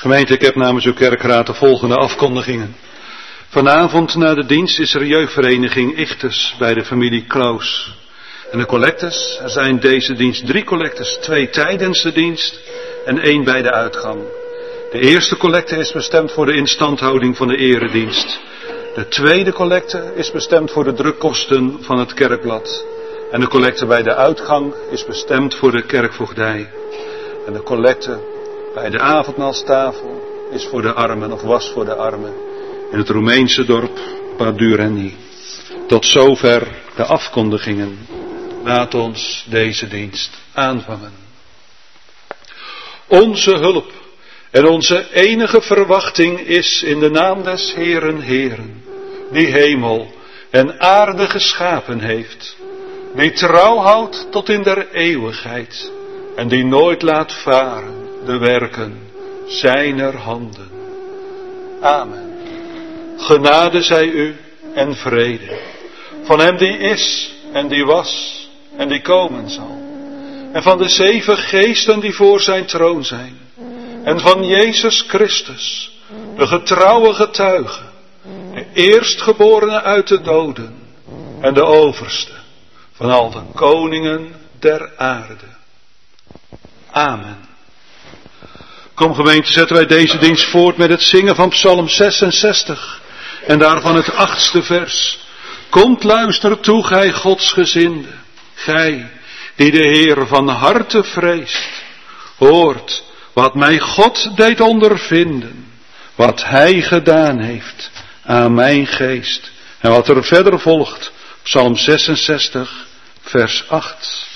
Gemeente, ik heb namens uw kerkraad de volgende afkondigingen. Vanavond na de dienst is er jeugdvereniging Ichtes bij de familie Klaus. En de collectes, er zijn deze dienst 3 collectes, 2 tijdens de dienst en 1 bij de uitgang. De eerste collecte is bestemd voor de instandhouding van de eredienst. De tweede collecte is bestemd voor de drukkosten van het kerkblad. En de collecte bij de uitgang is bestemd voor de kerkvoogdij. En de collecte bij de avondmaalstafel is voor de armen, of was voor de armen, in het Roemeense dorp Padureni. Tot zover de afkondigingen. Laat ons deze dienst aanvangen. Onze hulp en onze enige verwachting is in de naam des Heeren Heeren, die hemel en aarde geschapen heeft, die trouw houdt tot in der eeuwigheid en die nooit laat varen de werken zijner handen. Amen. Genade zij u en vrede van hem die is en die was en die komen zal, en van de 7 geesten die voor zijn troon zijn, en van Jezus Christus, de getrouwe getuige, de eerstgeborene uit de doden en de overste van al de koningen der aarde. Amen. Kom gemeente, zetten wij deze dienst voort met het zingen van Psalm 66 en daarvan het 8e vers. Komt, luister toe, gij godsgezinde, gij die de Heer van harte vreest. Hoort wat mij God deed ondervinden, wat hij gedaan heeft aan mijn geest. En wat er verder volgt, Psalm 66, vers 8.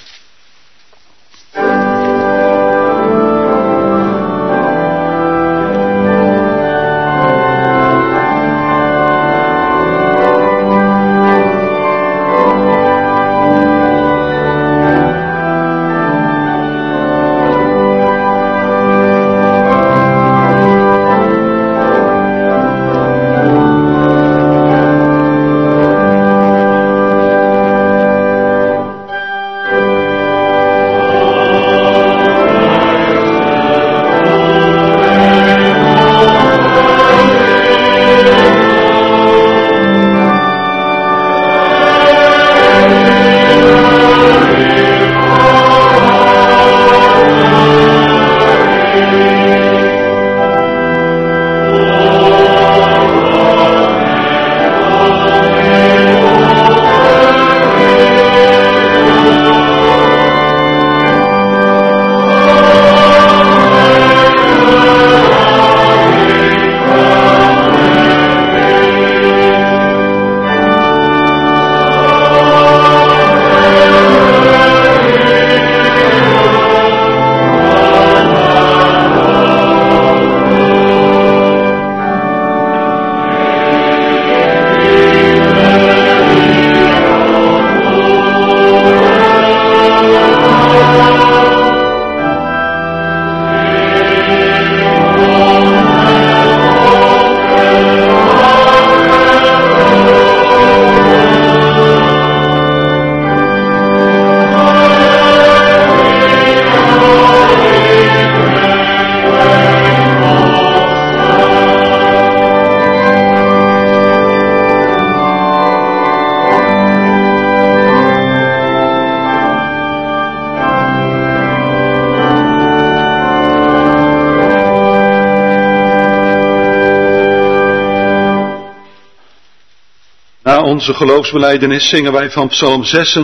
Onze geloofsbelijdenis zingen wij van Psalm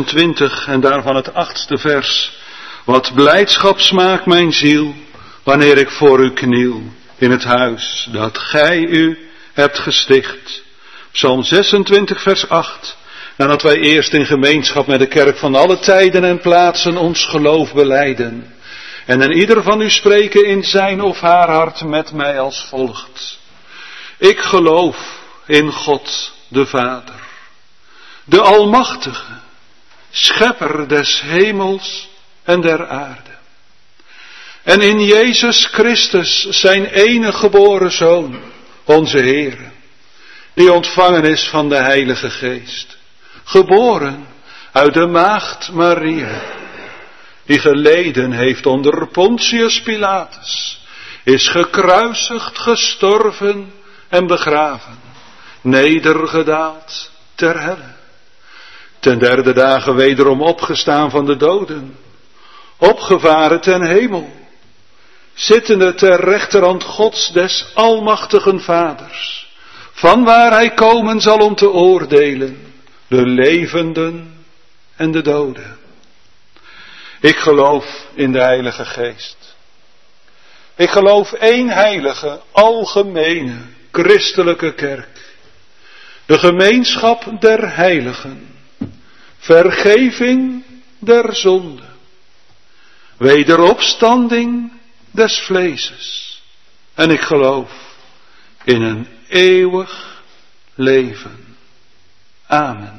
26 en daarvan het 8e vers. Wat blijdschap smaakt mijn ziel, wanneer ik voor u kniel, in het huis dat gij u hebt gesticht. Psalm 26 vers 8. Nadat wij eerst in gemeenschap met de kerk van alle tijden en plaatsen ons geloof belijden. En in ieder van u spreken in zijn of haar hart met mij als volgt. Ik geloof in God de Vader, de Almachtige, Schepper des hemels en der aarde. En in Jezus Christus, zijn enige geboren Zoon, onze Heere, die ontvangen is van de Heilige Geest, geboren uit de maagd Maria, die geleden heeft onder Pontius Pilatus, is gekruisigd, gestorven en begraven, nedergedaald ter helle. Ten derde dagen wederom opgestaan van de doden, opgevaren ten hemel, zittende ter rechterhand Gods des almachtigen Vaders, vanwaar hij komen zal om te oordelen, de levenden en de doden. Ik geloof in de Heilige Geest. Ik geloof één heilige, algemene, christelijke kerk. De gemeenschap der heiligen. Vergeving der zonde. Wederopstanding des vleeses. En ik geloof in een eeuwig leven. Amen.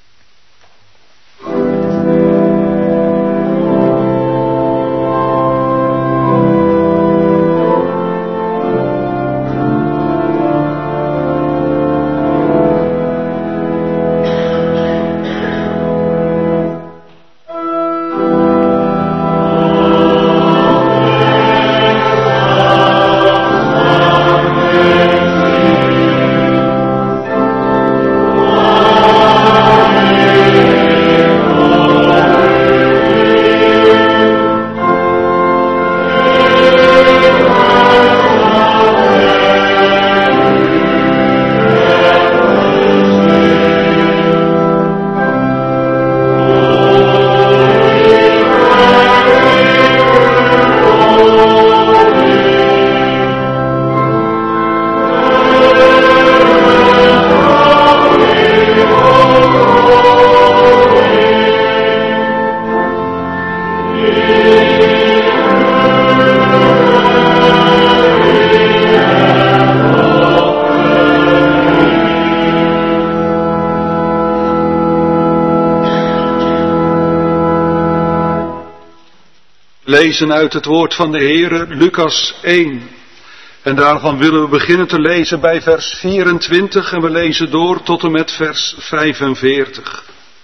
Lezen uit het woord van de Heere, Lucas 1. En daarvan willen we beginnen te lezen bij vers 24 en we lezen door tot en met vers 45.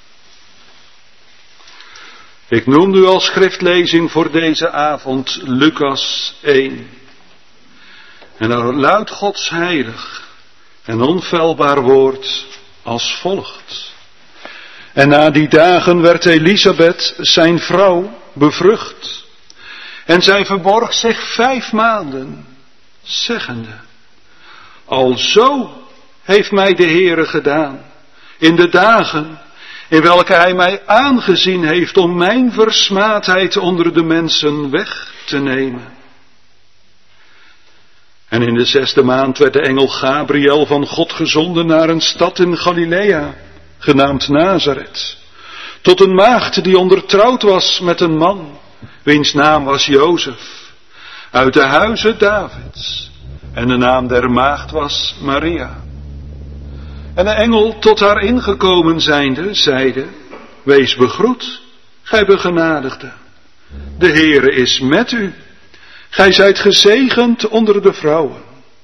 Ik noem u als schriftlezing voor deze avond Lucas 1. En er luidt Gods heilig en onfeilbaar woord als volgt. En na die dagen werd Elisabeth, zijn vrouw, bevrucht. En zij verborg zich 5 maanden, zeggende: Alzo heeft mij de Heere gedaan, in de dagen in welke hij mij aangezien heeft om mijn versmaadheid onder de mensen weg te nemen. En in de 6e maand werd de engel Gabriel van God gezonden naar een stad in Galilea, genaamd Nazareth, tot een maagd die ondertrouwd was met een man, wiens naam was Jozef, uit de huize Davids, en de naam der maagd was Maria. En de engel tot haar ingekomen zijnde, zeide: Wees begroet, gij begenadigde. De Heere is met u, gij zijt gezegend onder de vrouwen.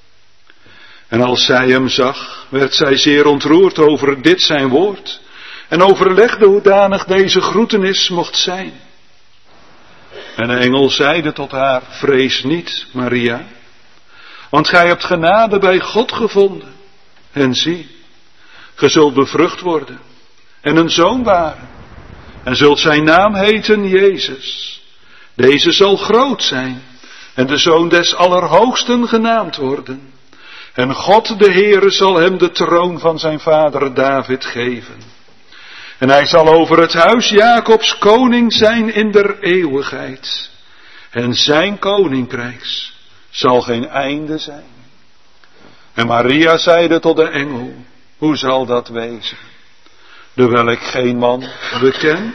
En als zij hem zag, werd zij zeer ontroerd over dit zijn woord, en overlegde hoedanig deze groetenis mocht zijn. En de engel zeide tot haar: Vrees niet, Maria, want gij hebt genade bij God gevonden. En zie, ge zult bevrucht worden en een zoon baren, en zult zijn naam heten Jezus. Deze zal groot zijn en de zoon des Allerhoogsten genaamd worden. En God de Heere zal hem de troon van zijn vader David geven. En hij zal over het huis Jacobs koning zijn in der eeuwigheid. En zijn koninkrijks zal geen einde zijn. En Maria zeide tot de engel: Hoe zal dat wezen, dewijl ik geen man beken?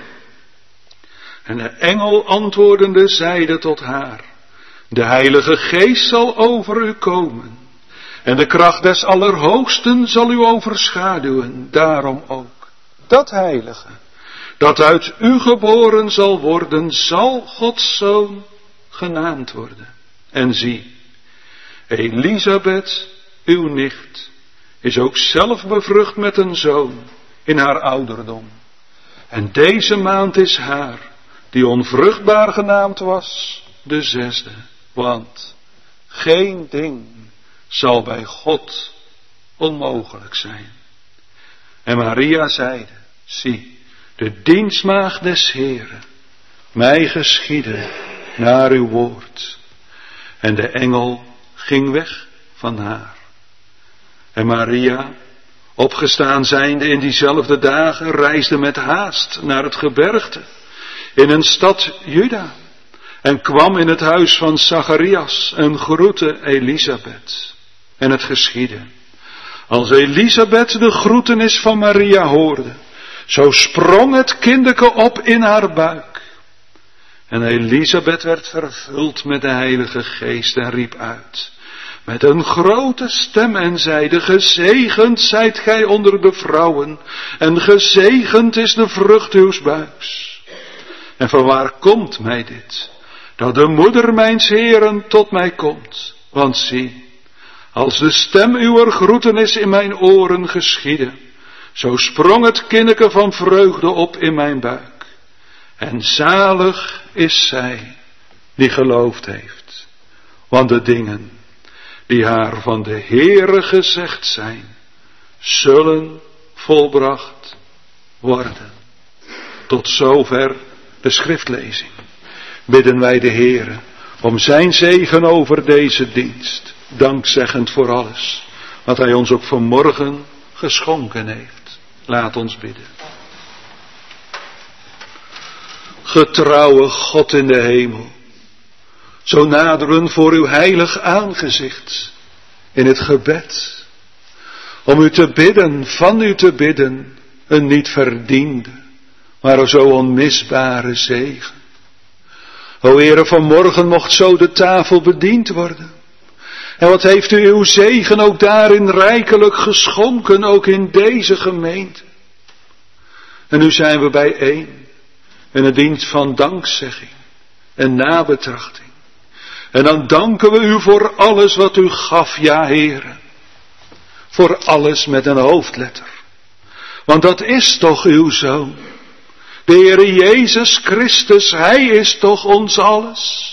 En de engel antwoordende zeide tot haar: De Heilige Geest zal over u komen. En de kracht des Allerhoogsten zal u overschaduwen. Daarom ook dat heilige, dat uit u geboren zal worden, zal Gods zoon genaamd worden. En zie, Elisabeth, uw nicht, is ook zelf bevrucht met een zoon in haar ouderdom. En deze maand is haar, die onvruchtbaar genaamd was, de 6e. Want Geen ding zal bij God onmogelijk zijn. En Maria zeide, zie, de dienstmaagd des Heeren, mij geschieden naar uw woord. En de engel ging weg van haar. En Maria, opgestaan zijnde in diezelfde dagen, reisde met haast naar het gebergte, in een stad Juda, en kwam in het huis van Zacharias en groette Elisabeth. En het geschiedde, als Elisabeth de groetenis van Maria hoorde, zo sprong het kinderke op in haar buik. En Elisabeth werd vervuld met de Heilige Geest en riep uit met een grote stem en zeide, gezegend zijt gij onder de vrouwen, en gezegend is de vrucht uws buiks. En vanwaar komt mij dit, dat de moeder mijns Heeren tot mij komt? Want zie, als de stem uwer groetenis in mijn oren geschiedde, zo sprong het kindeke van vreugde op in mijn buik. En zalig is zij die geloofd heeft, want de dingen die haar van de Heere gezegd zijn, zullen volbracht worden. Tot zover de schriftlezing. Bidden wij de Heere om zijn zegen over deze dienst, dankzeggend voor alles wat hij ons ook vanmorgen geschonken heeft. Laat ons bidden. Getrouwe God in de hemel, zo naderen voor uw heilig aangezicht in het gebed, om u te bidden, van u te bidden, een niet verdiende, maar een zo onmisbare zegen. O Heere, vanmorgen mocht zo de tafel bediend worden. En wat heeft u uw zegen ook daarin rijkelijk geschonken, ook in deze gemeente. En nu zijn we bijeen in een dienst van dankzegging en nabetrachting. En dan danken we u voor alles wat u gaf, ja Heere. Voor alles met een hoofdletter. Want dat is toch uw Zoon. De Heere Jezus Christus, Hij is toch ons alles.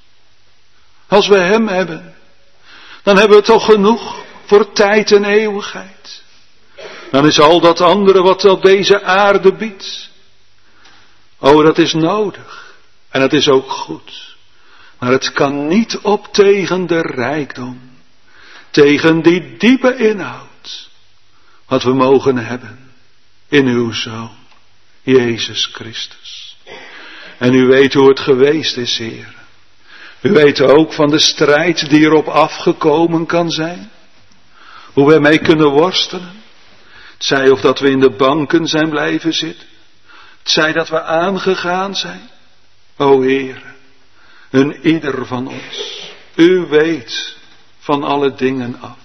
Als we Hem hebben, dan hebben we toch genoeg voor tijd en eeuwigheid. Dan is al dat andere wat op deze aarde biedt. Oh, dat is nodig. En dat is ook goed. Maar het kan niet op tegen de rijkdom. Tegen die diepe inhoud. Wat we mogen hebben in uw Zoon, Jezus Christus. En u weet hoe het geweest is, Heer. U weet ook van de strijd die erop afgekomen kan zijn. Hoe we ermee kunnen worstelen. Het zij of dat we in de banken zijn blijven zitten. Het zij dat we aangegaan zijn. O Heer, en ieder van ons. U weet van alle dingen af.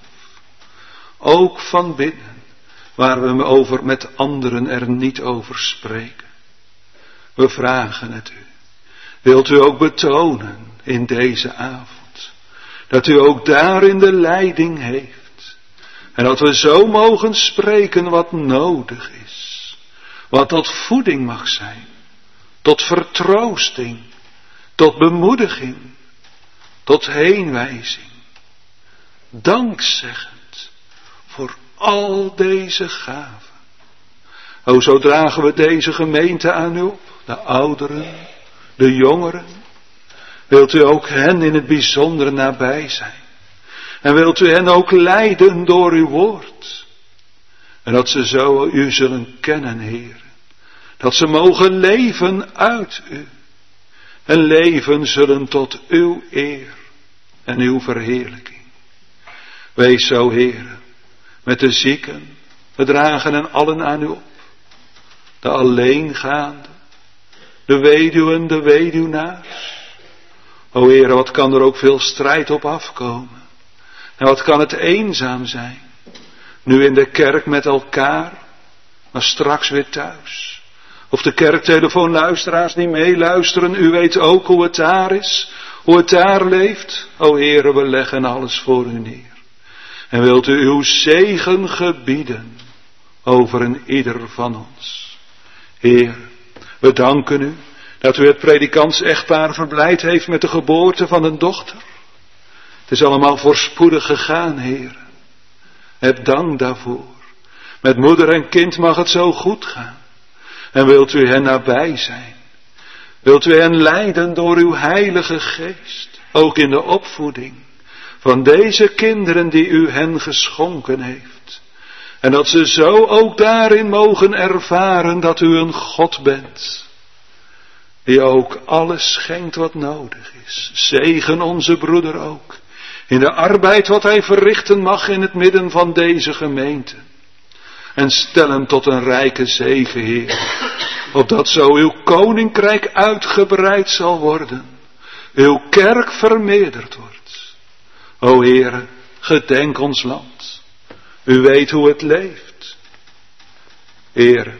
Ook van binnen, waar we over met anderen er niet over spreken. We vragen het u. Wilt u ook betonen in deze avond, dat u ook daarin de leiding heeft. En dat we zo mogen spreken wat nodig is. Wat tot voeding mag zijn. Tot vertroosting. Tot bemoediging. Tot heenwijzing. Dankzeggend voor al deze gaven. O, zo dragen we deze gemeente aan u op. De ouderen, de jongeren. Wilt u ook hen in het bijzondere nabij zijn. En wilt u hen ook leiden door uw woord. En dat ze zo u zullen kennen, Heer. Dat ze mogen leven uit u. En leven zullen tot uw eer en uw verheerlijking. Wees zo, Heer, met de zieken, we dragen hen allen aan u op. De alleengaande, de weduwen, de weduwnaars. O Heer, wat kan er ook veel strijd op afkomen. En wat kan het eenzaam zijn. Nu in de kerk met elkaar, maar straks weer thuis. Of de kerktelefoonluisteraars die meeluisteren, u weet ook hoe het daar is. Hoe het daar leeft. O Heere, we leggen alles voor u neer. En wilt u uw zegen gebieden over een ieder van ons. Heer, we danken u dat u het predikants-echtpaar verblijd heeft met de geboorte van een dochter. Het is allemaal voorspoedig gegaan, Heer. Heb dank daarvoor. Met moeder en kind mag het zo goed gaan. En wilt u hen nabij zijn. Wilt u hen leiden door uw heilige geest. Ook in de opvoeding van deze kinderen die u hen geschonken heeft. En dat ze zo ook daarin mogen ervaren dat u een God bent. Die ook alles schenkt wat nodig is. Zegen onze broeder ook. In de arbeid wat hij verrichten mag in het midden van deze gemeente. En stel hem tot een rijke zegen, Heer. Opdat zo uw koninkrijk uitgebreid zal worden. Uw kerk vermeerderd wordt. O Heere, gedenk ons land. U weet hoe het leeft. Heere,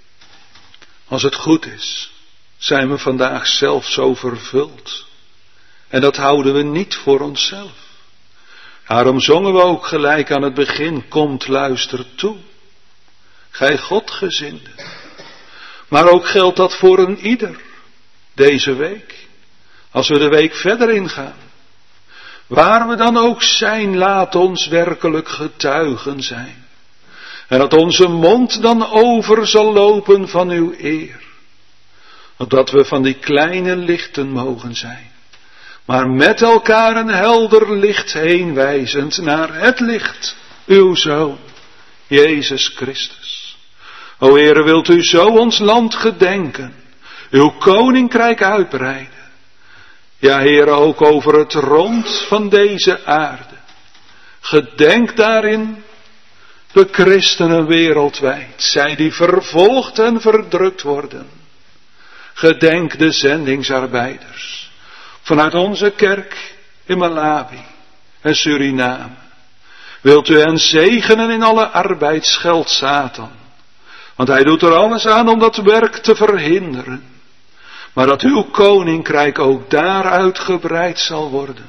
als het goed is, zijn we vandaag zelf zo vervuld. En dat houden we niet voor onszelf. Daarom zongen we ook gelijk aan het begin, komt luister toe. Gij Godgezinde. Maar ook geldt dat voor een ieder, deze week. Als we de week verder ingaan. Waar we dan ook zijn, laat ons werkelijk getuigen zijn. En dat onze mond dan over zal lopen van uw eer. Opdat we van die kleine lichten mogen zijn. Maar met elkaar een helder licht heen wijzend naar het licht, uw Zoon, Jezus Christus. O Heere, wilt u zo ons land gedenken, uw koninkrijk uitbreiden. Ja, Heere, ook over het rond van deze aarde. Gedenk daarin de christenen wereldwijd, zij die vervolgd en verdrukt worden. Gedenk de zendingsarbeiders. Vanuit onze kerk in Malawi en Suriname. Wilt u hen zegenen in alle arbeid, scheldt Satan. Want hij doet er alles aan om dat werk te verhinderen. Maar dat uw koninkrijk ook daar uitgebreid zal worden.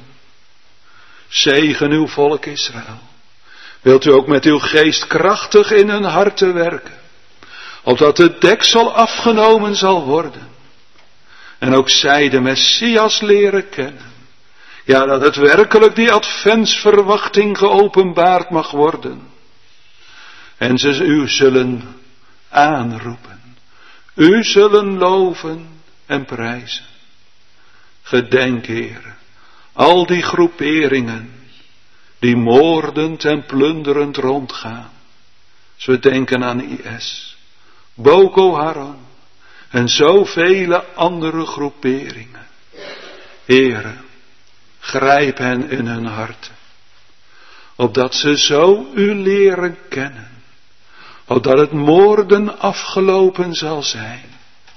Zegen uw volk Israël. Wilt u ook met uw geest krachtig in hun harten werken. Opdat de deksel afgenomen zal worden. En ook zij de Messias leren kennen. Ja, dat het werkelijk die adventsverwachting geopenbaard mag worden. En ze u zullen aanroepen. U zullen loven en prijzen. Gedenk, Heere, al die groeperingen die moordend en plunderend rondgaan. Als we denken aan IS, Boko Haram en zoveel andere groeperingen. Heere, grijp hen in hun harten, opdat ze zo u leren kennen, opdat het moorden afgelopen zal zijn.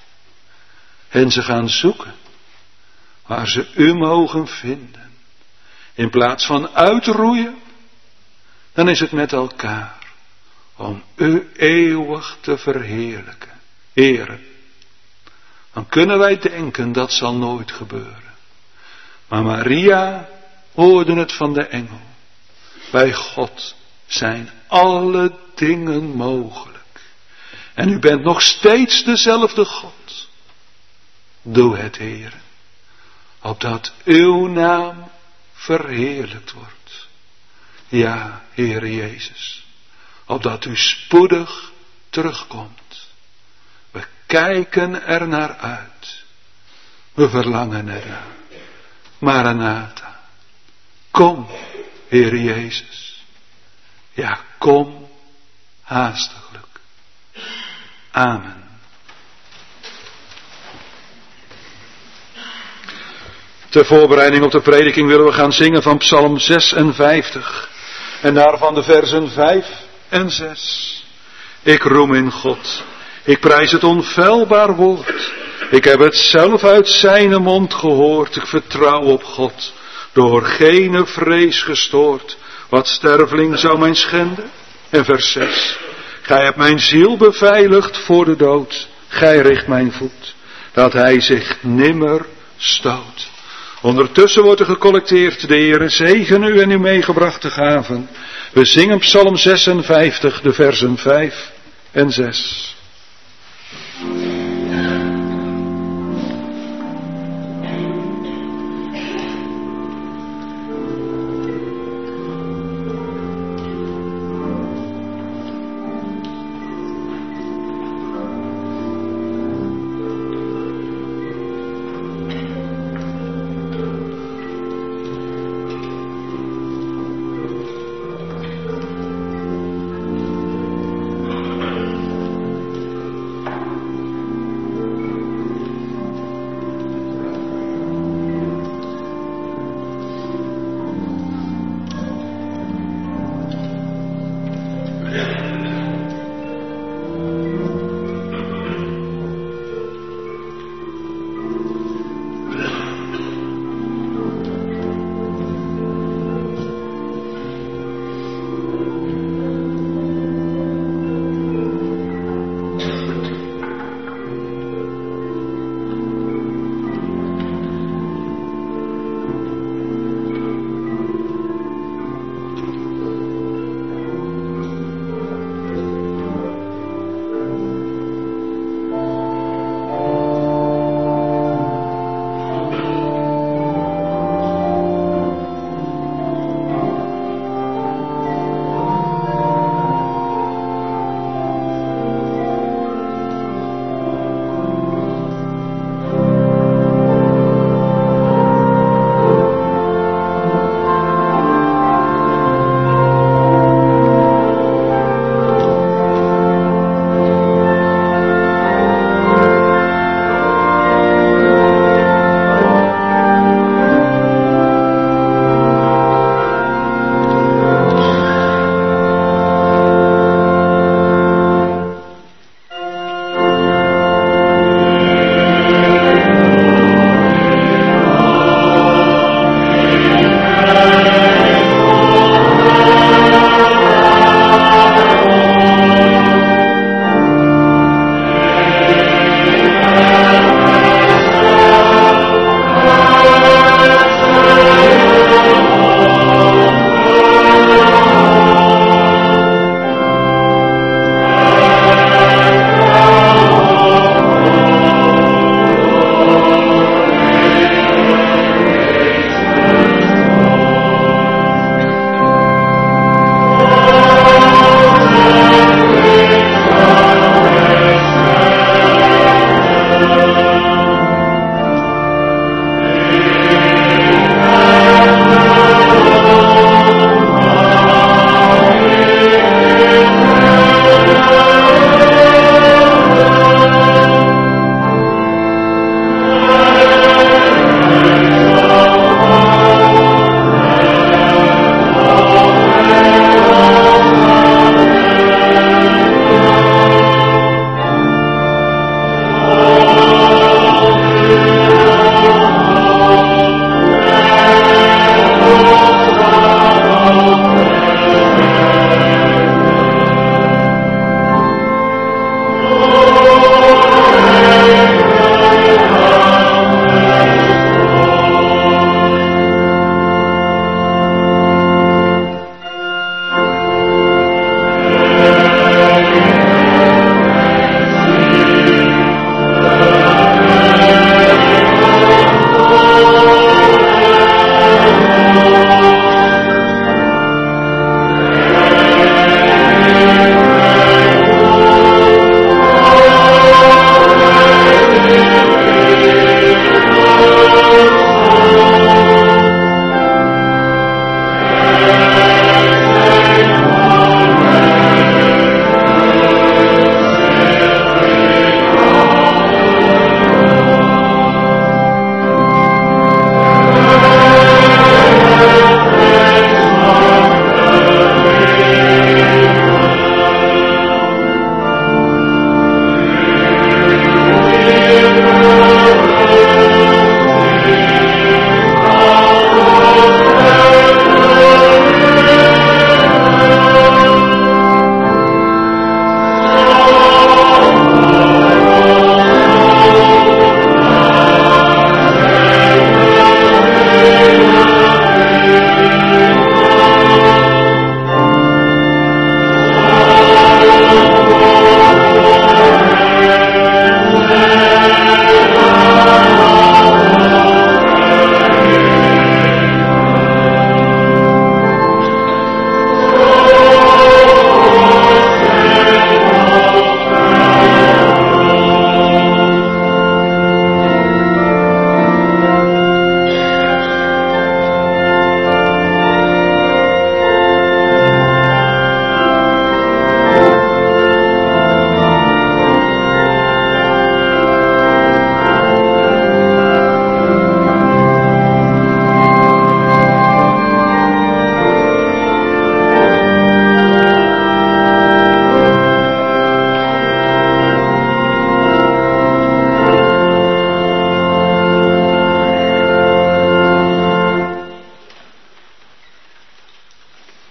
En ze gaan zoeken, waar ze u mogen vinden. In plaats van uitroeien, dan is het met elkaar, om u eeuwig te verheerlijken. Heere, dan kunnen wij denken dat zal nooit gebeuren. Maar Maria hoorde het van de engel. Bij God zijn alle dingen mogelijk. En u bent nog steeds dezelfde God. Doe het, Heere, opdat uw naam verheerlijkt wordt. Ja, Heere Jezus, opdat u spoedig terugkomt. We kijken er naar uit. We verlangen ernaar. Maranatha. Kom, Heere Jezus. Ja, kom haastiglijk. Amen. Ter voorbereiding op de prediking willen we gaan zingen van Psalm 56. En daarvan de versen 5 en 6. Ik roem in God. Ik prijs het onfeilbaar woord. Ik heb het zelf uit zijn mond gehoord. Ik vertrouw op God. Door gene vrees gestoord. Wat sterveling zou mijn schenden? En vers 6. Gij hebt mijn ziel beveiligd voor de dood. Gij richt mijn voet. Dat hij zich nimmer stoot. Ondertussen wordt er gecollecteerd. De Heere zegen u en uw meegebrachte gaven. We zingen Psalm 56, de versen 5 en 6.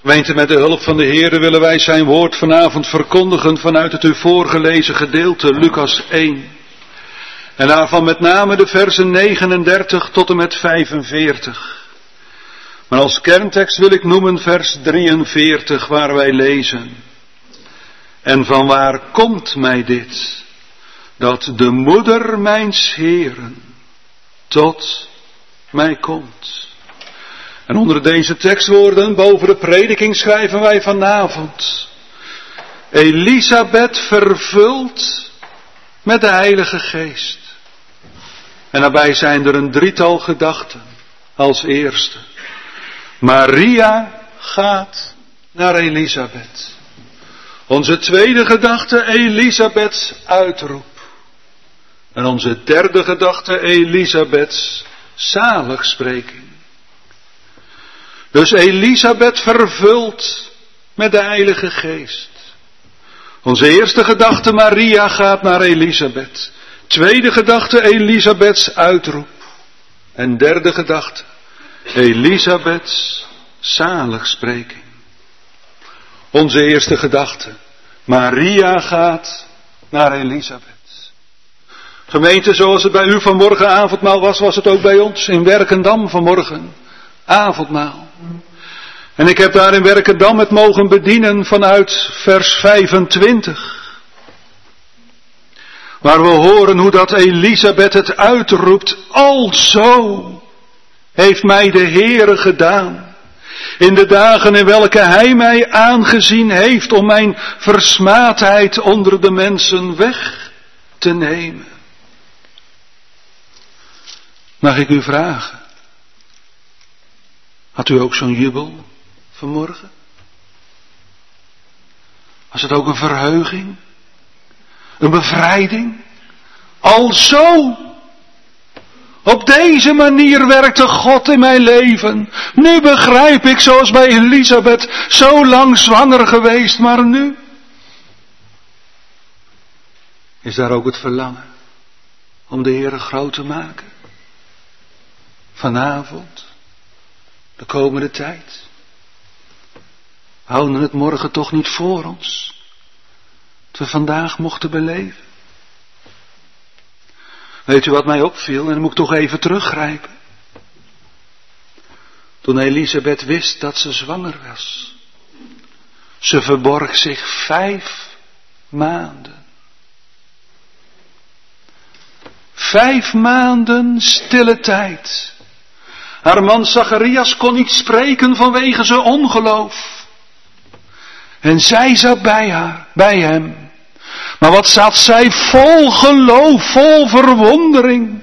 Gemeente, met de hulp van de Heere willen wij zijn woord vanavond verkondigen vanuit het u voorgelezen gedeelte, Lucas 1. En daarvan met name de versen 39 tot en met 45. Maar als kerntekst wil ik noemen vers 43 waar wij lezen. En vanwaar komt mij dit, dat de moeder mijns Heeren tot mij komt. En onder deze tekstwoorden boven de prediking schrijven wij vanavond. Elisabeth vervuld met de Heilige Geest. En daarbij zijn er een drietal gedachten. Als eerste. Maria gaat naar Elisabeth. Onze tweede gedachte, Elisabeths uitroep. En onze derde gedachte, Elisabeths zaligspreking. Dus Elisabeth vervuld met de Heilige Geest. Onze eerste gedachte, Maria gaat naar Elisabeth. Tweede gedachte, Elisabeths uitroep. En derde gedachte, Elisabeths zaligspreking. Onze eerste gedachte, Maria gaat naar Elisabeth. Gemeente, zoals het bij u vanmorgen avondmaal was, was het ook bij ons in Werkendam vanmorgen. Avondmaal. En ik heb daar in Werkendam het mogen bedienen vanuit vers 25. Waar we horen hoe dat Elisabeth het uitroept. Alzo heeft mij de Heere gedaan. In de dagen in welke Hij mij aangezien heeft om mijn versmaadheid onder de mensen weg te nemen. Mag ik u vragen? Had u ook zo'n jubel vanmorgen? Was het ook een verheuging? Een bevrijding? Alzo! Op deze manier werkte God in mijn leven. Nu begrijp ik, zoals bij Elisabeth, zo lang zwanger geweest, maar nu is daar ook het verlangen om de Heere groot te maken. Vanavond. De komende tijd. We houden het morgen toch niet voor ons. Dat we vandaag mochten beleven. Weet u wat mij opviel? En dan moet ik toch even teruggrijpen. Toen Elisabeth wist dat ze zwanger was. Ze verborg zich 5 maanden. 5 maanden stille tijd. Haar man Zacharias kon niet spreken vanwege zijn ongeloof. En zij zat bij hem. Maar wat zat zij vol geloof, vol verwondering.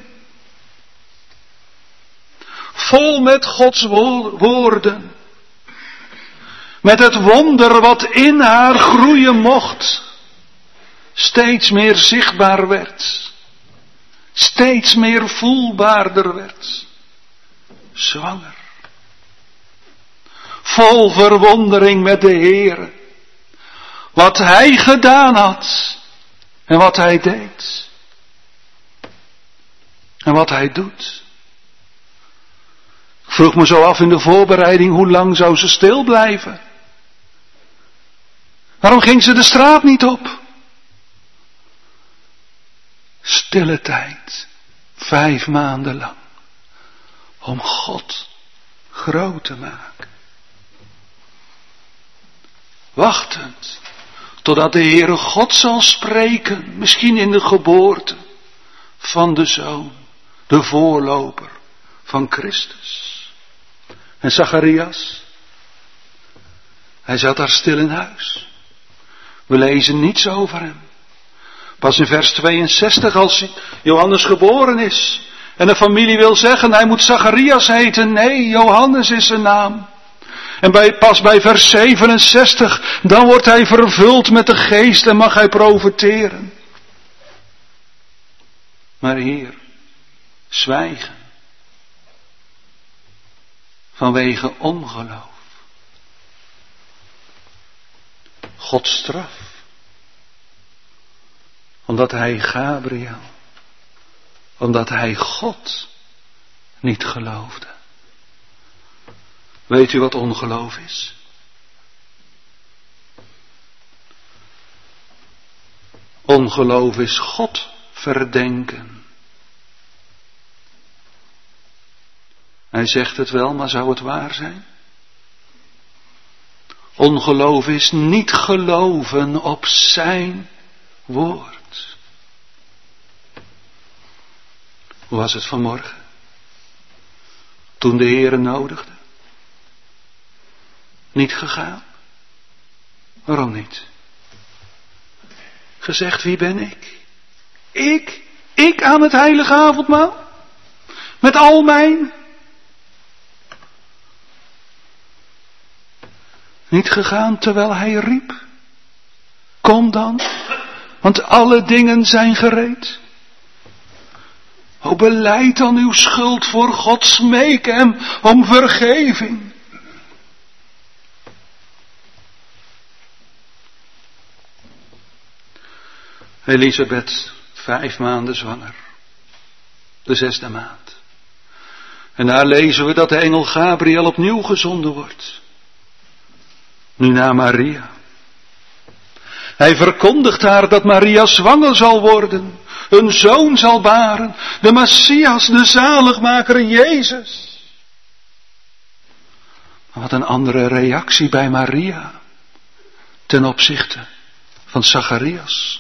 Vol met Gods woorden. Met het wonder wat in haar groeien mocht. Steeds meer zichtbaar werd. Steeds meer voelbaarder werd. Zwanger. Vol verwondering met de Heere. Wat Hij gedaan had. En wat Hij deed. En wat Hij doet. Ik vroeg me zo af in de voorbereiding, hoe lang zou ze stil blijven? Waarom ging ze de straat niet op? Stille tijd. 5 maanden lang. Om God groot te maken. Wachtend. Totdat de Heere God zal spreken. Misschien in de geboorte van de Zoon. De voorloper van Christus. En Zacharias. Hij zat daar stil in huis. We lezen niets over hem. Pas in vers 62 als Johannes geboren is. En de familie wil zeggen, hij moet Zacharias heten. Nee, Johannes is zijn naam. En pas bij vers 67, dan wordt hij vervuld met de geest en mag hij profeteren. Maar hier, zwijgen. Vanwege ongeloof. Gods straf. Omdat hij Gabriel, omdat hij God niet geloofde. Weet u wat ongeloof is? Ongeloof is God verdenken. Hij zegt het wel, maar zou het waar zijn? Ongeloof is niet geloven op zijn woord. Hoe was het vanmorgen? Toen de Heere nodigde? Niet gegaan? Waarom niet? Gezegd, wie ben ik? Ik aan het heilige avondmaal? Met al mijn? Niet gegaan terwijl hij riep. Kom dan, want alle dingen zijn gereed. O, belijd dan uw schuld voor God, smeek hem om vergeving. Elisabeth, 5 maanden zwanger. De 6e maand. En daar lezen we dat de engel Gabriel opnieuw gezonden wordt. Nu naar Maria. Hij verkondigt haar dat Maria zwanger zal worden. Een zoon zal baren. De Messias, de zaligmaker Jezus. Maar wat een andere reactie bij Maria. Ten opzichte van Zacharias.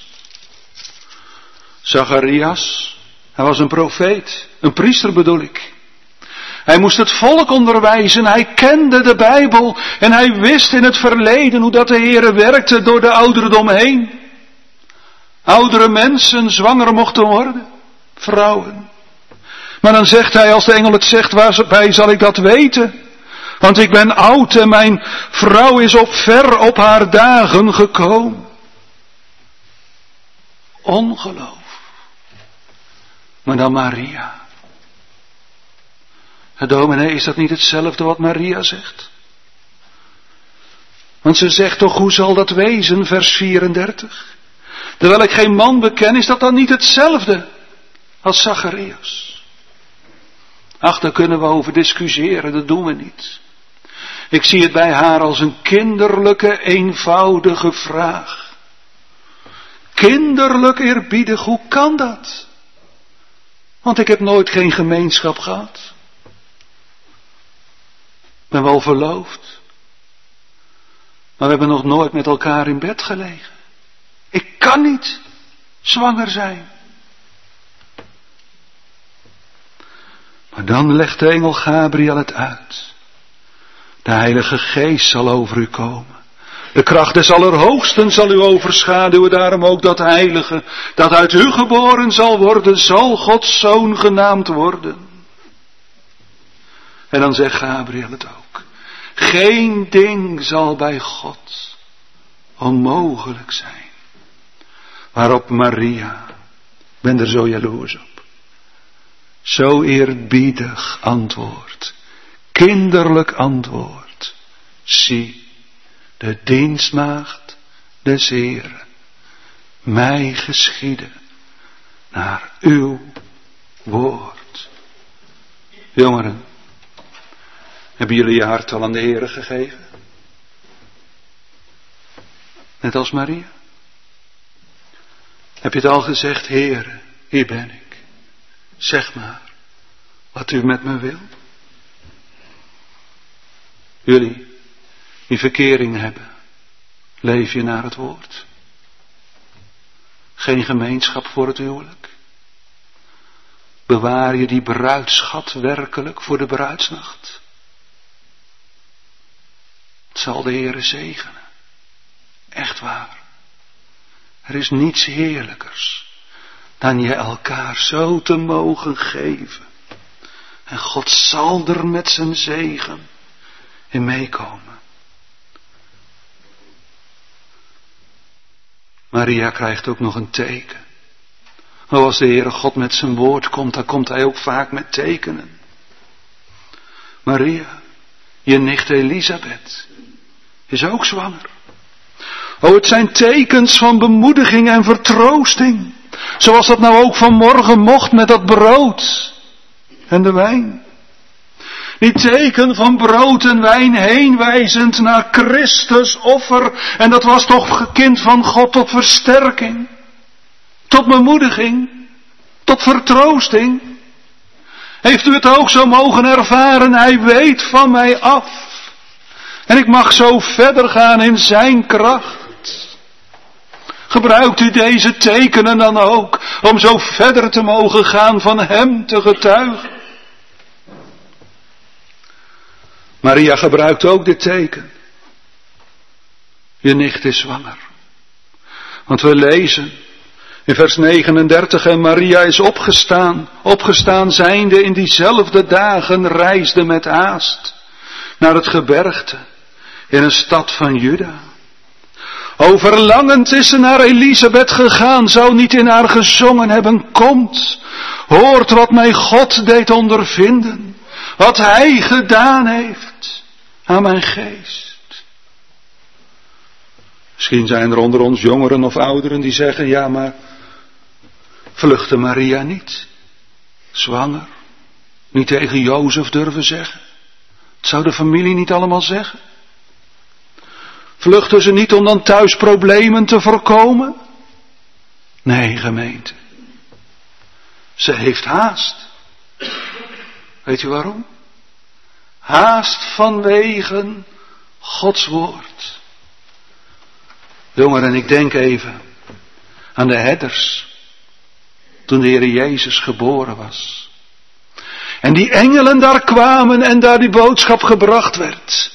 Zacharias, hij was een profeet. Een priester bedoel ik. Hij moest het volk onderwijzen, hij kende de Bijbel en hij wist in het verleden hoe dat de Heere werkte door de ouderdom heen. Oudere mensen zwanger mochten worden, vrouwen. Maar dan zegt hij, als de engel het zegt, waarbij zal ik dat weten? Want ik ben oud en mijn vrouw is ver op haar dagen gekomen. Ongeloof. Maar dan Maria. Dominee, is dat niet hetzelfde wat Maria zegt? Want ze zegt toch, hoe zal dat wezen, vers 34? Terwijl ik geen man beken, is dat dan niet hetzelfde als Zacharias? Ach, daar kunnen we over discussiëren, dat doen we niet. Ik zie het bij haar als een kinderlijke, eenvoudige vraag. Kinderlijk eerbiedig, hoe kan dat? Want ik heb nooit geen gemeenschap gehad. Ik ben wel verloofd. Maar we hebben nog nooit met elkaar in bed gelegen. Ik kan niet zwanger zijn. Maar dan legt de engel Gabriel het uit. De Heilige Geest zal over u komen. De kracht des Allerhoogsten zal u overschaduwen. Daarom ook dat Heilige, dat uit u geboren zal worden, zal Gods Zoon genaamd worden. En dan zegt Gabriel het ook. Geen ding zal bij God onmogelijk zijn. Waarop Maria, ik ben er zo jaloers op, zo eerbiedig antwoordt, kinderlijk antwoord. Zie, de dienstmaagd des Heeren, mij geschieden naar uw woord. Jongeren, hebben jullie je hart al aan de Heere gegeven? Net als Maria. Heb je het al gezegd, Heere, hier ben ik. Zeg maar wat u met me wil. Jullie die verkering hebben, leef je naar het woord. Geen gemeenschap voor het huwelijk. Bewaar je die bruidsschat werkelijk voor de bruidsnacht. Het zal de Heere zegenen. Echt waar. Er is niets heerlijkers dan je elkaar zo te mogen geven. En God zal er met zijn zegen in meekomen. Maria krijgt ook nog een teken. Als de Heere God met zijn woord komt, dan komt hij ook vaak met tekenen. Maria, je nicht Elisabeth, is ook zwanger. Oh, het zijn tekens van bemoediging en vertroosting. Zoals dat nou ook vanmorgen mocht met dat brood en de wijn. Die teken van brood en wijn heenwijzend naar Christus offer. En dat was toch kind van God tot versterking. tot bemoediging, tot vertroosting. Heeft u het ook zo mogen ervaren? Hij weet van mij af. En ik mag zo verder gaan in zijn kracht. Gebruikt u deze tekenen dan ook om zo verder te mogen gaan van hem te getuigen. Maria gebruikt ook dit teken. Je nicht is zwanger. Want we lezen in vers 39, en Maria is opgestaan zijnde in diezelfde dagen reisde met haast naar het gebergte in een stad van Juda. Verlangend is ze naar Elisabeth gegaan, zou niet in haar gezongen hebben, komt, hoort wat mij God deed ondervinden, wat hij gedaan heeft aan mijn geest. Misschien zijn er onder ons jongeren of ouderen die zeggen, ja maar vluchtte Maria niet, zwanger, niet tegen Jozef durven zeggen. Het zou de familie niet allemaal zeggen. Vluchtte ze niet om dan thuis problemen te voorkomen? Nee, gemeente. Ze heeft haast. Weet je waarom? Haast vanwege Gods woord. Jongeren, ik denk even aan de herders. Toen de Heer Jezus geboren was. En die engelen daar kwamen en daar die boodschap gebracht werd.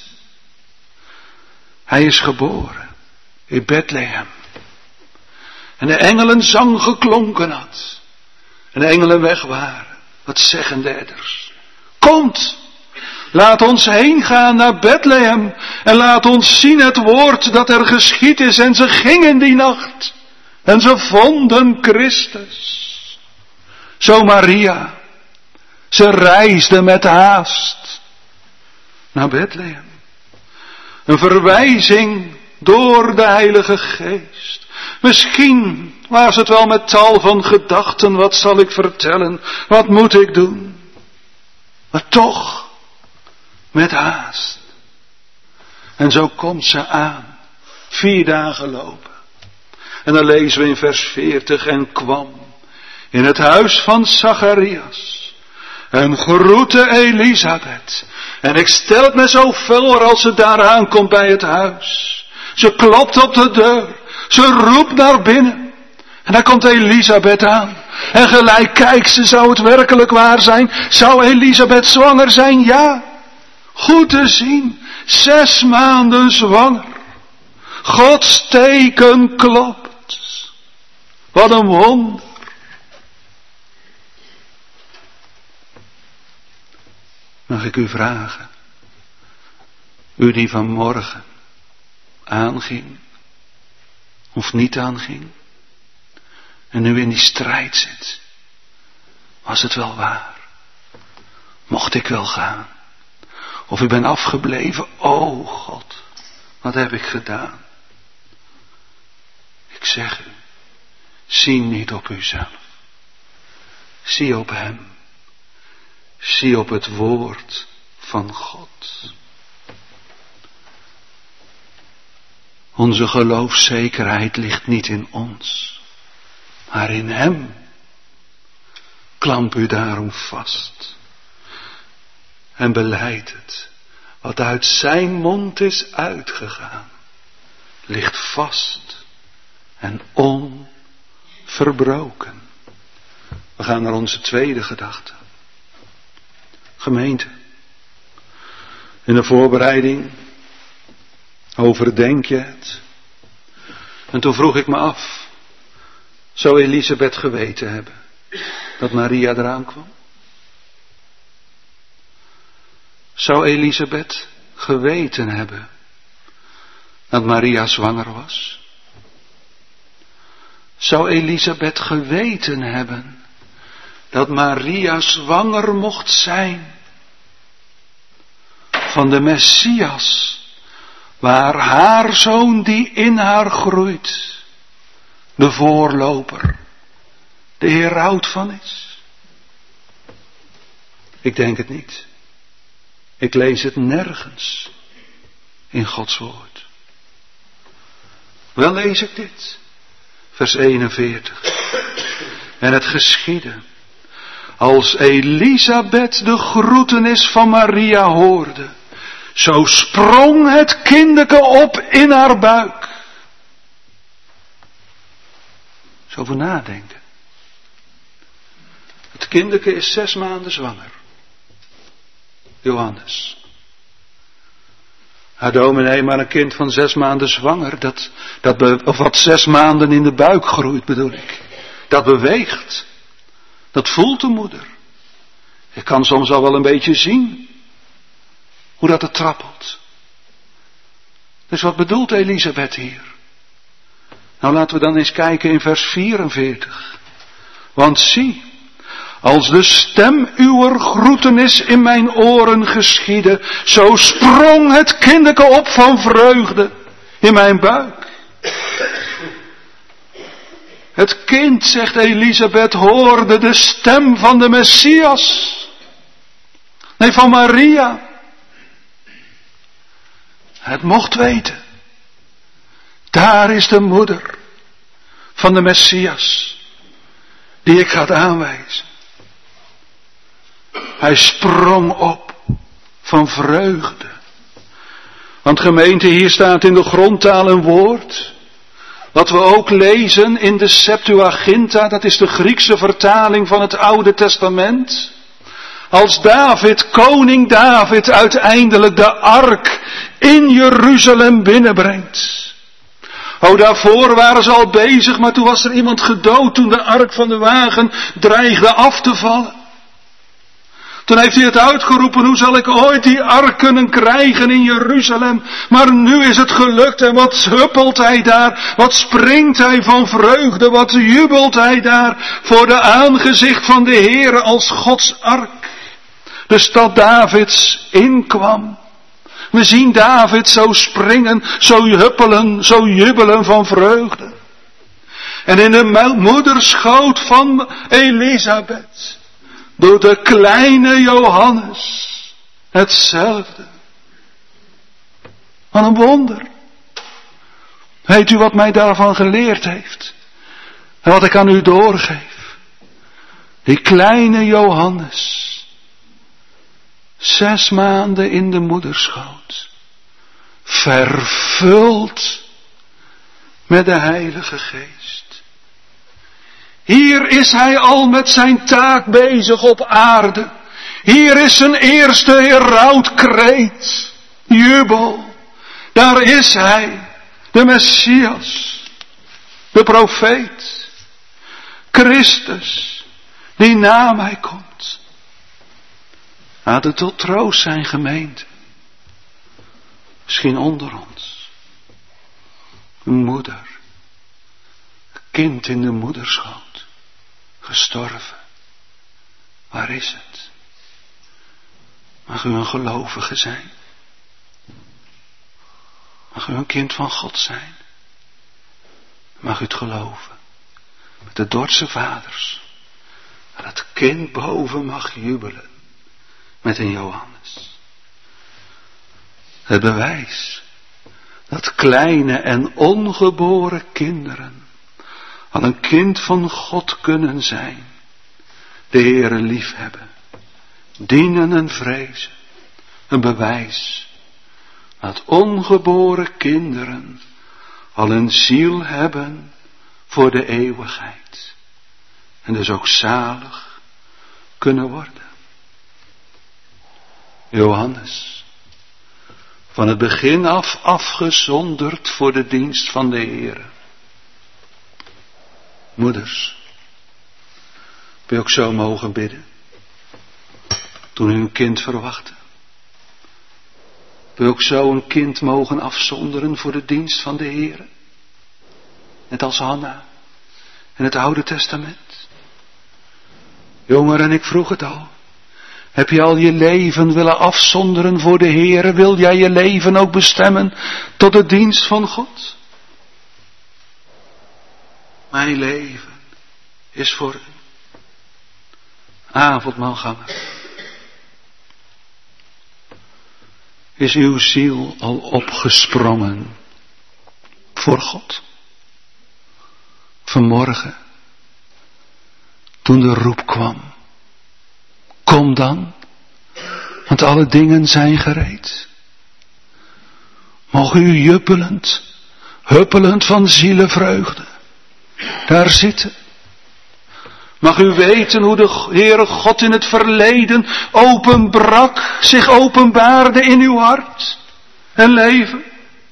Hij is geboren in Bethlehem. En de engelen zang geklonken had. En de engelen weg waren. Wat zeggen de herders? Komt, laat ons heen gaan naar Bethlehem. En laat ons zien het woord dat er geschied is. En ze gingen die nacht. En ze vonden Christus. Zo Maria. Ze reisde met haast naar Bethlehem. Een verwijzing door de Heilige Geest. Misschien was het wel met tal van gedachten. Wat zal ik vertellen? Wat moet ik doen? Maar toch met haast. En zo komt ze aan. 4 dagen lopen. En dan lezen we in vers 40. En kwam in het huis van Zacharias. En groette Elisabeth. En ik stel het me zo voor als ze daar aankomt bij het huis. Ze klopt op de deur. Ze roept naar binnen. En daar komt Elisabeth aan. En gelijk kijkt ze, zou het werkelijk waar zijn? Zou Elisabeth zwanger zijn? Ja. Goed te zien. 6 maanden zwanger. Gods teken klopt. Wat een wonder. Mag ik u vragen, u die vanmorgen aanging of niet aanging en nu in die strijd zit, was het wel waar? Mocht ik wel gaan? Of u bent afgebleven, o God, wat heb ik gedaan? Ik zeg u, zie niet op uzelf, zie op hem. Zie op het woord van God. Onze geloofszekerheid ligt niet in ons, maar in hem. Klamp u daarom vast. En belijd het, wat uit zijn mond is uitgegaan, ligt vast en onverbroken. We gaan naar onze tweede gedachte. Gemeente, in de voorbereiding overdenk je het. En toen vroeg ik me af, zou Elisabeth geweten hebben dat Maria eraan kwam? Zou Elisabeth geweten hebben dat Maria zwanger was? Zou Elisabeth geweten hebben dat Maria zwanger mocht zijn van de Messias, waar haar zoon die in haar groeit, de voorloper, de heraut van is? Ik denk het niet. Ik lees het nergens in Gods woord. Wel lees ik dit. vers 41. En het geschiedde, als Elisabeth de groetenis van Maria hoorde, zo sprong het kindeke op in haar buik. Zo over nadenken. Het kindeke is 6 maanden zwanger. Johannes. Haar dominee, maar een kind van 6 maanden zwanger, of wat 6 maanden in de buik groeit bedoel ik. Dat beweegt. Dat voelt de moeder. Je kan soms al wel een beetje zien hoe dat het trappelt. Dus wat bedoelt Elisabeth hier? Nou, laten we dan eens kijken in vers 44. Want zie, als de stem uwer groetenis in mijn oren geschiedde, zo sprong het kindeke op van vreugde in mijn buik. Het kind, zegt Elisabeth, hoorde de stem van de Messias. Nee, van Maria. Het mocht weten. Daar is de moeder van de Messias, die ik ga aanwijzen. Hij sprong op van vreugde. Want gemeente, hier staat in de grondtaal een woord, wat we ook lezen in de Septuaginta, dat is de Griekse vertaling van het Oude Testament. Als David, koning David, uiteindelijk de ark in Jeruzalem binnenbrengt. Oh, daarvoor waren ze al bezig, maar toen was er iemand gedood toen de ark van de wagen dreigde af te vallen. Toen heeft hij het uitgeroepen, hoe zal ik ooit die ark kunnen krijgen in Jeruzalem? Maar nu is het gelukt en wat huppelt hij daar, wat springt hij van vreugde, wat jubelt hij daar voor de aangezicht van de Heere als Gods ark. De stad Davids inkwam. We zien David zo springen, zo huppelen, zo jubelen van vreugde. En in de moederschoot van Elisabeth, door de kleine Johannes, hetzelfde. Wat een wonder. Weet u wat mij daarvan geleerd heeft? En wat ik aan u doorgeef? Die kleine Johannes, 6 maanden in de moederschoot, vervuld met de Heilige Geest. Hier is hij al met zijn taak bezig op aarde. Hier is zijn eerste herautkreet, jubel. Daar is hij, de Messias, de profeet, Christus, die na mij komt. Laat het tot troost zijn, gemeente. Misschien onder ons. Een moeder. Een kind in de moederschoot. Gestorven. Waar is het? Mag u een gelovige zijn? Mag u een kind van God zijn? Mag u het geloven? Met de Dordtse vaders. Dat het kind boven mag jubelen. Met een Johannes. Het bewijs dat kleine en ongeboren kinderen al een kind van God kunnen zijn. De Heere liefhebben, dienen en vrezen. Een bewijs dat ongeboren kinderen al een ziel hebben voor de eeuwigheid. En dus ook zalig kunnen worden. Johannes, van het begin af afgezonderd voor de dienst van de Heere. Moeders, wil je ook zo mogen bidden? Toen u een kind verwachtte. Wil je ook zo een kind mogen afzonderen voor de dienst van de Heere? Net als Hanna in het Oude Testament. Jongeren, ik vroeg het al. Heb je al je leven willen afzonderen voor de Heere? Wil jij je leven ook bestemmen tot de dienst van God? Mijn leven is voor u. Avondmaalganger. Is uw ziel al opgesprongen voor God? vanmorgen, toen de roep kwam. Kom dan, want alle dingen zijn gereed. Mogen u juppelend, huppelend van zielenvreugde daar zitten. Mag u weten hoe de Heere God in het verleden openbrak, zich openbaarde in uw hart en leven.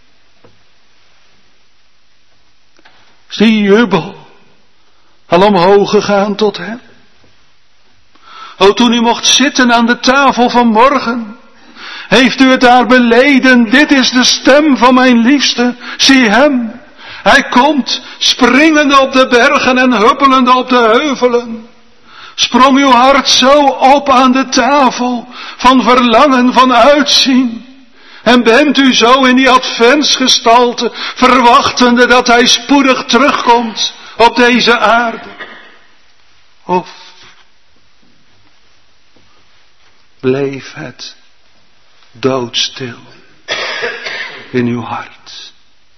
Is die jubel al omhoog gegaan tot hem? O, toen u mocht zitten aan de tafel van morgen, heeft u het daar beleden, dit is de stem van mijn liefste, zie hem. Hij komt, springende op de bergen en huppelende op de heuvelen. Sprong uw hart zo op aan de tafel, van verlangen, van uitzien. En bent u zo in die adventsgestalte, verwachtende dat hij spoedig terugkomt op deze aarde? Of bleef het doodstil in uw hart?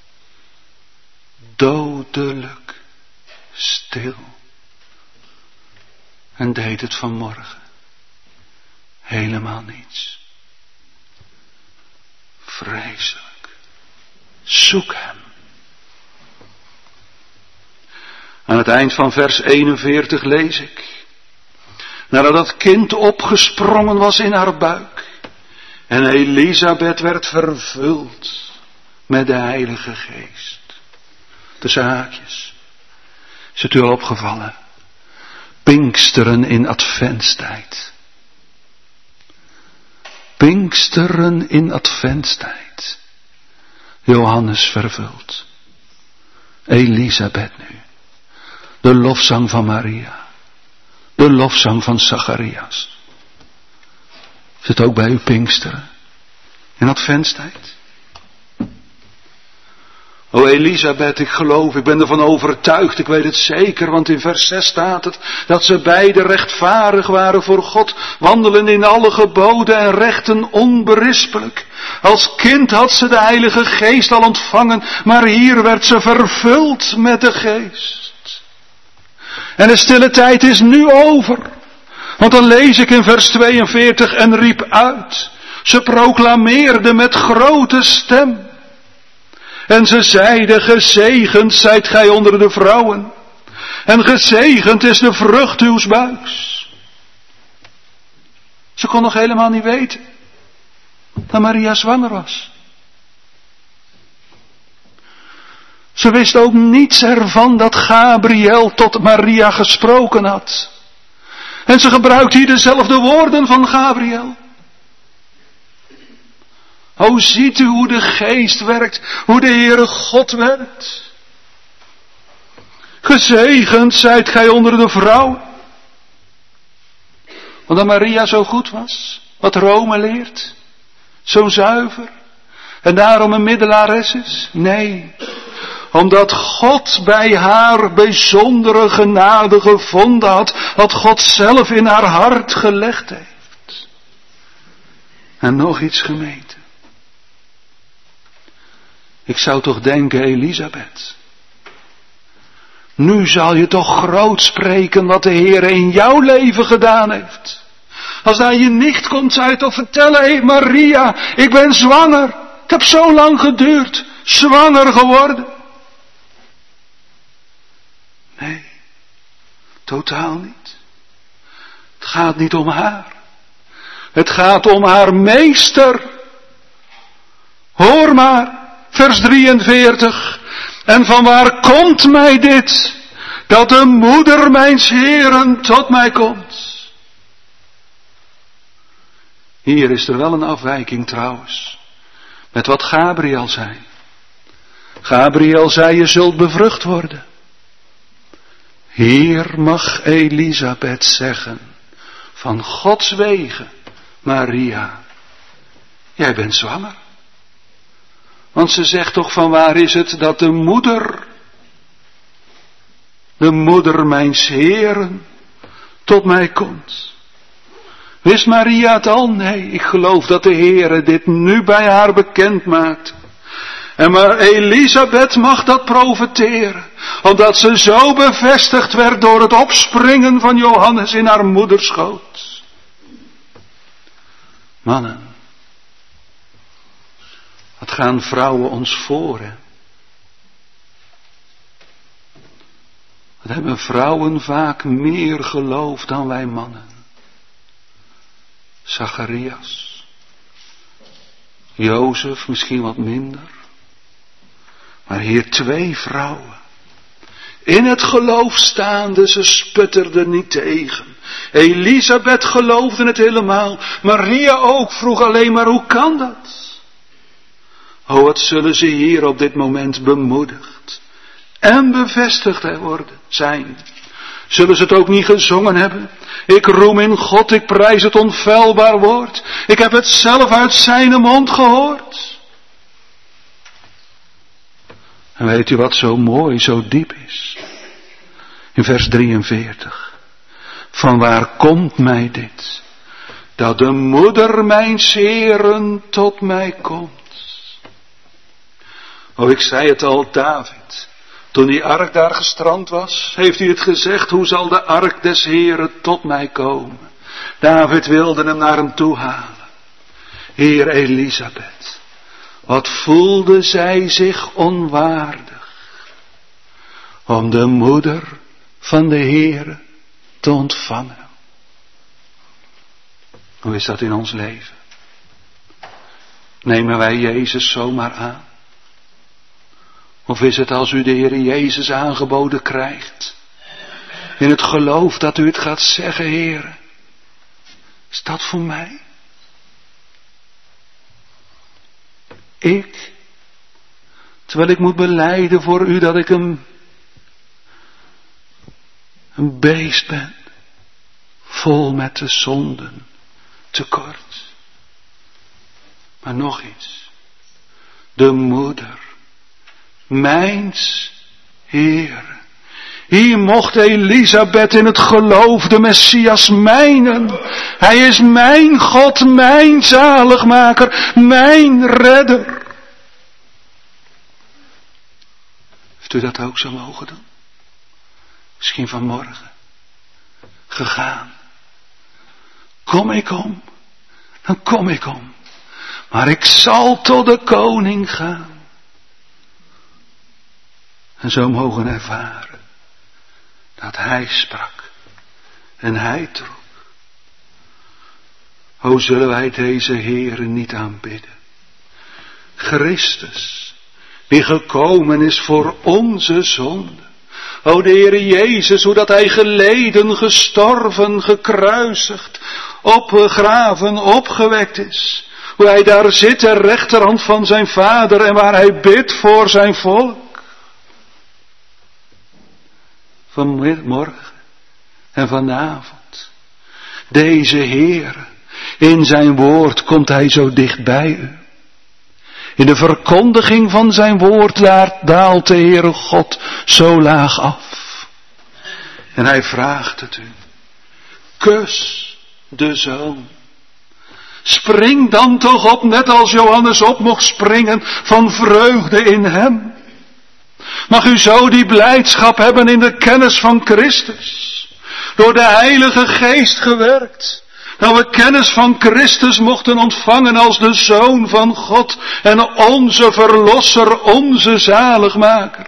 Dodelijk stil. En deed het vanmorgen helemaal niets. Vreselijk. Zoek hem. Aan het eind van vers 41 lees ik: nadat dat kind opgesprongen was in haar buik en Elisabeth werd vervuld met de Heilige Geest. Tussen haakjes. Is het u opgevallen? Pinksteren in adventstijd. Pinksteren in adventstijd. Johannes vervult. Elisabeth nu. De lofzang van Maria. De lofzang van Zacharias. Is het ook bij u Pinksteren in adventstijd? O Elisabeth, ik ben ervan overtuigd, ik weet het zeker, want in vers 6 staat het, dat ze beide rechtvaardig waren voor God, wandelen in alle geboden en rechten onberispelijk. Als kind had ze de Heilige Geest al ontvangen, maar hier werd ze vervuld met de Geest. En de stille tijd is nu over, want dan lees ik in vers 42 en riep uit. Ze proclameerde met grote stem. En ze zeiden, gezegend zijt gij onder de vrouwen. En gezegend is de vrucht uws buiks. Ze kon nog helemaal niet weten dat Maria zwanger was. Ze wist ook niets ervan dat Gabriel tot Maria gesproken had. En ze gebruikt hier dezelfde woorden van Gabriel. O, ziet u hoe de Geest werkt, hoe de Heere God werkt. Gezegend zijt gij onder de vrouwen. Omdat Maria zo goed was, wat Rome leert, zo zuiver, en daarom een middelares is? Nee, omdat God bij haar bijzondere genade gevonden had, wat God zelf in haar hart gelegd heeft. En nog iets, gemeente. Ik zou toch denken, Elisabeth, nu zal je toch groot spreken wat de Heer in jouw leven gedaan heeft. Als daar je nicht komt, zou je toch vertellen, hé Maria, ik ben zwanger. Het heb zo lang geduurd, zwanger geworden. Nee, totaal niet. Het gaat niet om haar. Het gaat om haar meester. Hoor maar. Vers 43. En vanwaar komt mij dit, dat de moeder mijns Heeren tot mij komt? Hier is er wel een afwijking trouwens, met wat Gabriel zei. Gabriel zei, je zult bevrucht worden. Hier mag Elisabeth zeggen, van Gods wegen, Maria, jij bent zwanger. Want ze zegt toch, van waar is het dat de moeder mijns Heeren tot mij komt? Wist Maria het al? Nee, ik geloof dat de Heere dit nu bij haar bekend maakt. En maar Elisabeth mag dat profiteren, omdat ze zo bevestigd werd door het opspringen van Johannes in haar moederschoot. Mannen, wat gaan vrouwen ons voor, hè? Wat hebben vrouwen vaak meer geloof dan wij mannen. Zacharias, Jozef misschien wat minder. Maar hier 2 vrouwen. In het geloof staande, ze sputterden niet tegen. Elisabeth geloofde het helemaal. Maria ook vroeg alleen maar, hoe kan dat? Oh, wat zullen ze hier op dit moment bemoedigd en bevestigd zijn. Zullen ze het ook niet gezongen hebben? Ik roem in God, ik prijs het onfeilbaar woord. Ik heb het zelf uit zijn mond gehoord. En weet u wat zo mooi, zo diep is? In vers 43. Van waar komt mij dit? Dat de moeder mijns Heeren tot mij komt. Oh, ik zei het al, David. Toen die ark daar gestrand was, heeft hij het gezegd, hoe zal de ark des Heeren tot mij komen? David wilde hem naar hem toe halen. Heer Elisabeth, wat voelde zij zich onwaardig om de moeder van de Heere te ontvangen. Hoe is dat in ons leven? Nemen wij Jezus zomaar aan? Of is het als u de Heer Jezus aangeboden krijgt, in het geloof dat u het gaat zeggen, Heer, is dat voor mij? Ik, terwijl ik moet belijden voor u dat ik een beest ben, vol met de zonden, tekort. Maar nog iets, de moeder mijns Heer. Hier mocht Elisabeth in het geloof de Messias mijnen. Hij is mijn God, mijn zaligmaker, mijn redder. Heeft u dat ook zo mogen doen? Misschien vanmorgen. Gegaan. Kom ik om, dan kom ik om. Maar ik zal tot de koning gaan. En zo mogen ervaren dat hij sprak en hij trok. O, zullen wij deze Heere niet aanbidden? Christus, die gekomen is voor onze zonde. O, de Heere Jezus, hoe dat hij geleden, gestorven, gekruisigd, opgegraven, opgewekt is. Hoe hij daar zit ter rechterhand van zijn Vader en waar hij bidt voor zijn volk. Vanmorgen en vanavond. Deze Heer, in zijn woord komt hij zo dicht bij u. In de verkondiging van zijn woord daalt de Heere God zo laag af. En hij vraagt het u. Kus de Zoon. Spring dan toch op, net als Johannes op mocht springen van vreugde in hem. Mag u zo die blijdschap hebben in de kennis van Christus. Door de Heilige Geest gewerkt. Dat we kennis van Christus mochten ontvangen als de Zoon van God. En onze Verlosser, onze Zaligmaker.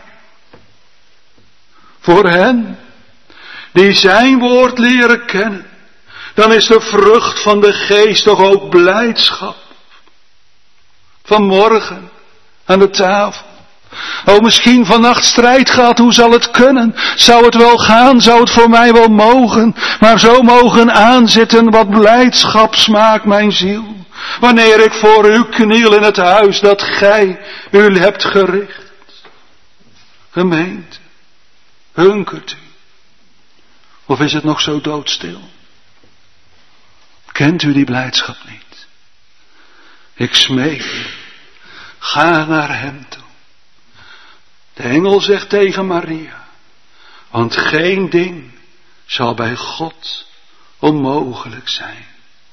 Voor hen die zijn woord leren kennen. Dan is de vrucht van de Geest toch ook blijdschap. Vanmorgen aan de tafel. O, misschien vannacht strijd gehad, hoe zal het kunnen? Zou het wel gaan, zou het voor mij wel mogen? Maar zo mogen aanzitten, wat blijdschap smaakt mijn ziel. Wanneer ik voor u kniel in het huis dat gij u hebt gericht. Gemeente, hunkert u? Of is het nog zo doodstil? Kent u die blijdschap niet? Ik smeek u, ga naar hem toe. De engel zegt tegen Maria, want geen ding zal bij God onmogelijk zijn.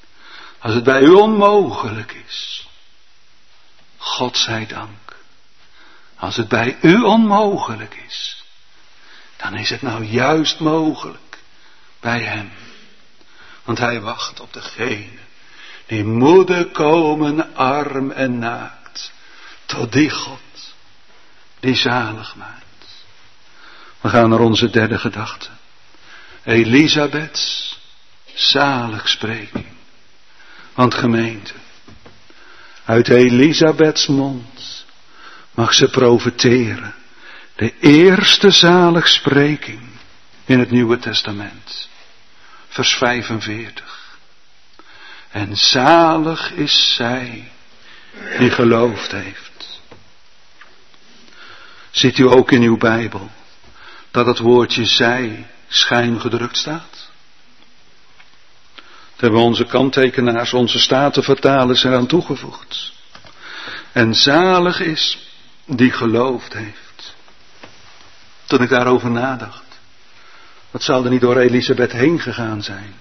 Als het bij u onmogelijk is, God zij dank, Als het bij u onmogelijk is, dan is het nou juist mogelijk bij hem. Want hij wacht op degene die moede komen arm en naakt. Tot die God die zalig maakt. We gaan naar onze derde gedachte. Elisabeths zaligspreking. Want gemeente, uit Elisabeths mond mag ze profeteren. De eerste zaligspreking in het Nieuwe Testament. Vers 45. En zalig is zij die geloofd heeft. Ziet u ook in uw Bijbel dat het woordje zij schijn gedrukt staat? Dat hebben onze kanttekenaars, onze statenvertalers eraan toegevoegd. En zalig is die geloofd heeft. Toen ik daarover nadacht, wat zou er niet door Elisabeth heen gegaan zijn?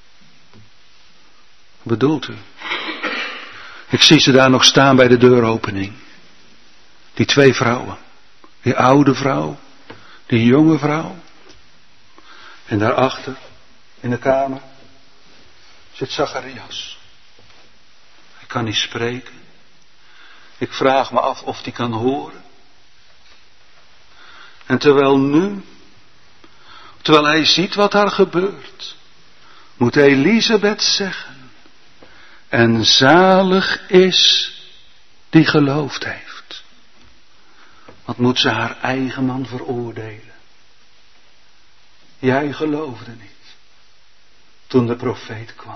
Wat bedoelt u? Ik zie ze daar nog staan bij de deuropening. Die twee vrouwen. Die oude vrouw, die jonge vrouw. En daarachter, in de kamer, zit Zacharias. Hij kan niet spreken. Ik vraag me af of hij kan horen. En terwijl hij ziet wat daar gebeurt, moet Elisabeth zeggen: en zalig is die geloofd heeft. Wat moet ze haar eigen man veroordelen? Jij geloofde niet toen de profeet kwam.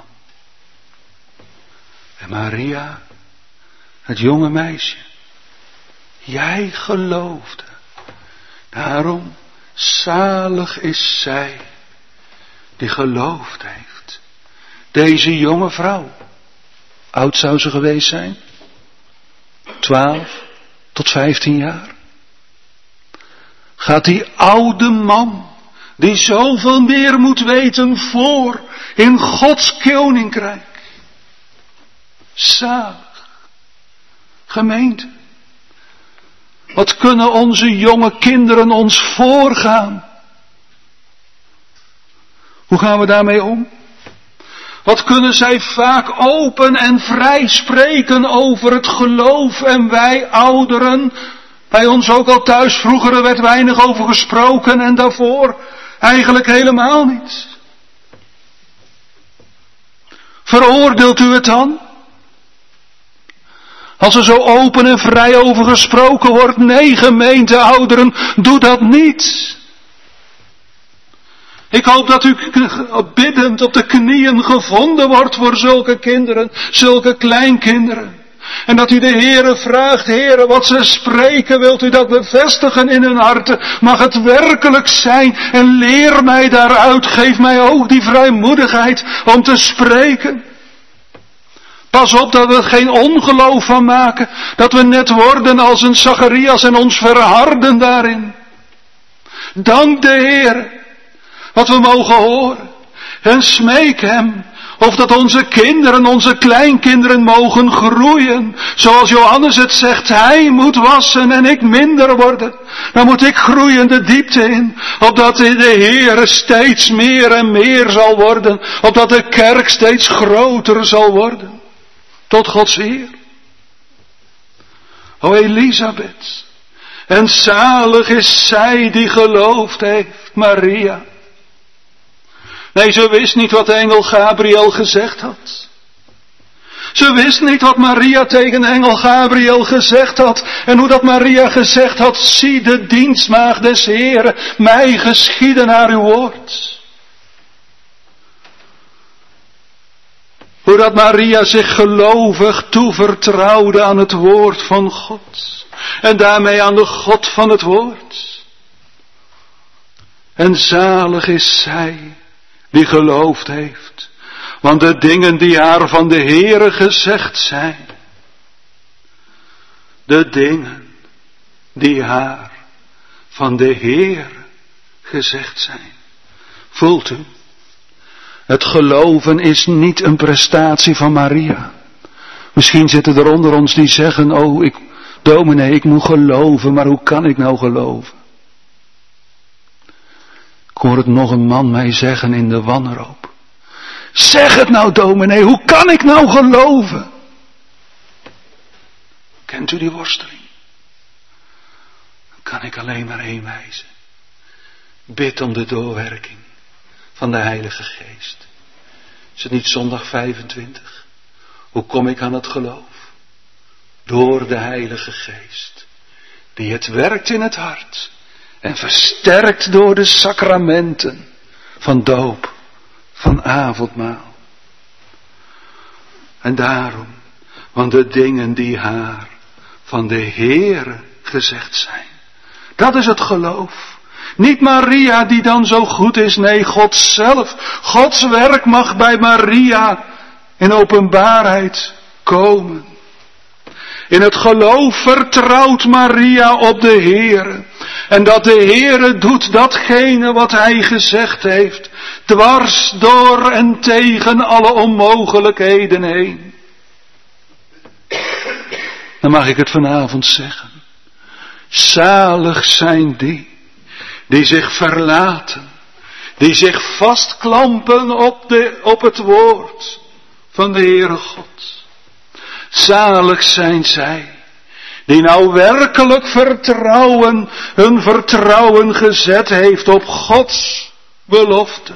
En Maria, het jonge meisje, jij geloofde. Daarom, zalig is zij die geloofd heeft. Deze jonge vrouw, oud zou ze geweest zijn? 12 tot 15 jaar. Gaat die oude man, die zoveel meer moet weten, voor in Gods koninkrijk. Zalig. Gemeente. Wat kunnen onze jonge kinderen ons voorgaan? Hoe gaan we daarmee om? Wat kunnen zij vaak open en vrij spreken over het geloof en wij ouderen? Bij ons ook al thuis, vroeger werd weinig over gesproken en daarvoor eigenlijk helemaal niet. Veroordeelt u het dan? Als er zo open en vrij over gesproken wordt, nee gemeente ouderen, doe dat niet. Ik hoop dat u biddend op de knieën gevonden wordt voor zulke kinderen, zulke kleinkinderen. En dat u de Heere vraagt: Heere, wat ze spreken, wilt u dat bevestigen in hun harten? Mag het werkelijk zijn? En leer mij daaruit, geef mij ook die vrijmoedigheid om te spreken. Pas op dat we er geen ongeloof van maken, dat we net worden als een Zacharias en ons verharden daarin. Dank de Heere, wat we mogen horen. En smeek hem, of dat onze kinderen, onze kleinkinderen mogen groeien. Zoals Johannes het zegt, hij moet wassen en ik minder worden. Dan moet ik groeien de diepte in, opdat de Heere steeds meer en meer zal worden. Opdat de kerk steeds groter zal worden. Tot Gods eer. O Elisabeth. En zalig is zij die geloofd heeft, Maria. Nee, ze wist niet wat de engel Gabriel gezegd had. Ze wist niet wat Maria tegen de engel Gabriel gezegd had. En hoe dat Maria gezegd had: zie de dienstmaagd des Heeren, mij geschieden naar uw woord. Hoe dat Maria zich gelovig toevertrouwde aan het woord van God. En daarmee aan de God van het woord. En zalig is zij die geloofd heeft. Want de dingen die haar van de Heere gezegd zijn. De dingen die haar van de Heere gezegd zijn. Voelt u? Het geloven is niet een prestatie van Maria. Misschien zitten er onder ons die zeggen: oh, ik Dominee, ik moet geloven, maar hoe kan ik nou geloven? Ik hoor het nog een man mij zeggen in de wanhoop. Zeg het nou, dominee, hoe kan ik nou geloven? Kent u die worsteling? Dan kan ik alleen maar heen wijzen. Bid om de doorwerking van de Heilige Geest. Is het niet zondag 25? Hoe kom ik aan het geloof? Door de Heilige Geest. Die het werkt in het hart. En versterkt door de sacramenten van doop, van avondmaal. En daarom, want de dingen die haar van de Heere gezegd zijn. Dat is het geloof. Niet Maria die dan zo goed is, nee, God zelf. Gods werk mag bij Maria in openbaarheid komen. In het geloof vertrouwt Maria op de Heere. En dat de Heere doet datgene wat Hij gezegd heeft. Dwars door en tegen alle onmogelijkheden heen. Dan mag ik het vanavond zeggen. Zalig zijn die zich verlaten. Die zich vastklampen op het woord van de Heere God. Zalig zijn zij. Die nou werkelijk hun vertrouwen gezet heeft op Gods belofte.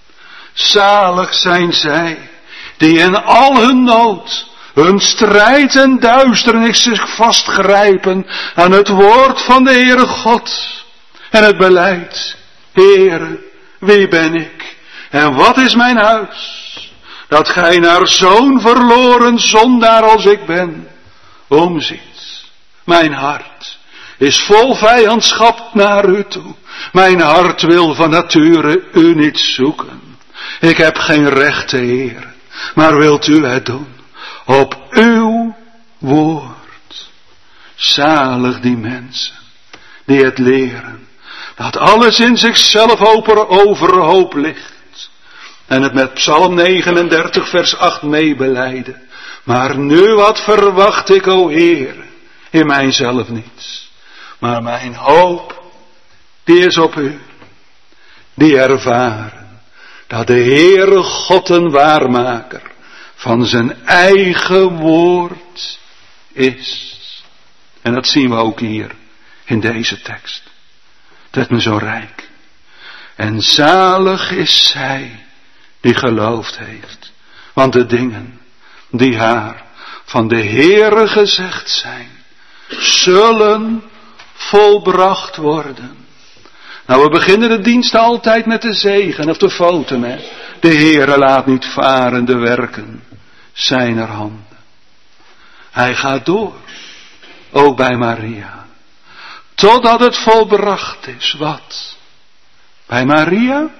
Zalig zijn zij, die in al hun nood, hun strijd en duisternis zich vastgrijpen aan het woord van de Heere God. En het beleid, Heere, wie ben ik en wat is mijn huis? Dat gij naar zo'n verloren zondaar als ik ben, omziet. Mijn hart is vol vijandschap naar u toe. Mijn hart wil van nature u niet zoeken. Ik heb geen recht te eren, maar wilt u het doen op uw woord. Zalig die mensen die het leren, dat alles in zichzelf overhoop ligt. En het met Psalm 39 vers 8 meebelijden. Maar nu wat verwacht ik, o Heer, in mijzelf niets. Maar mijn hoop, die is op u. Die ervaren dat de Heere God een waarmaker van zijn eigen woord is. En dat zien we ook hier in deze tekst. Het is me zo rijk. En zalig is zij die geloofd heeft. Want de dingen die haar van de Heere gezegd zijn, zullen volbracht worden. Nou, we beginnen de dienst altijd met de zegen of de fotum, hè. De Heere laat niet varen de werken zijner handen. Hij gaat door, ook bij Maria, totdat het volbracht is. Wat? Bij Maria?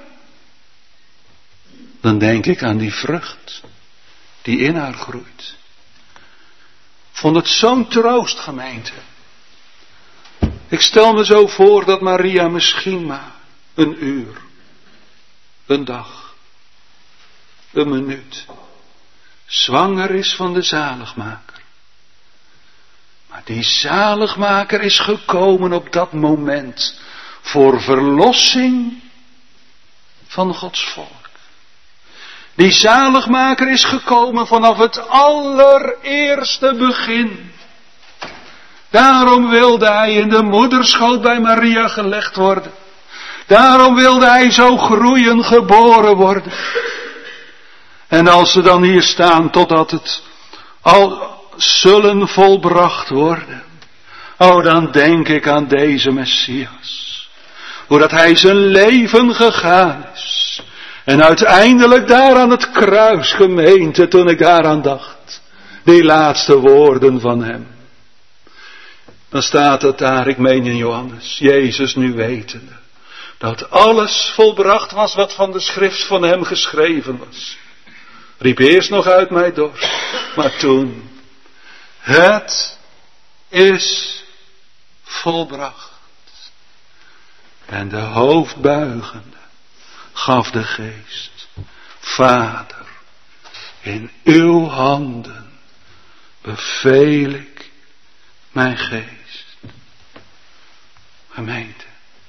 Dan denk ik aan die vrucht die in haar groeit. Ik vond het zo'n troost, gemeente. Ik stel me zo voor dat Maria misschien maar een uur, een dag, een minuut zwanger is van de zaligmaker. Maar die zaligmaker is gekomen op dat moment voor verlossing van Gods volk. Die zaligmaker is gekomen vanaf het allereerste begin. Daarom wilde hij in de moederschoot bij Maria gelegd worden. Daarom wilde hij zo groeien geboren worden. En als ze dan hier staan totdat het al zullen volbracht worden. Oh, dan denk ik aan deze Messias. Hoe dat hij zijn leven gegaan is. En uiteindelijk daar aan het kruis, gemeente, toen ik daaraan dacht. Die laatste woorden van hem. Dan staat het daar, ik meen in Johannes, Jezus nu wetende. Dat alles volbracht was wat van de schrift van hem geschreven was. Riep eerst nog uit mij dorst, maar toen. Het is volbracht. En de hoofd buigende gaf de geest. Vader, in uw handen beveel ik mijn geest. Gemeente,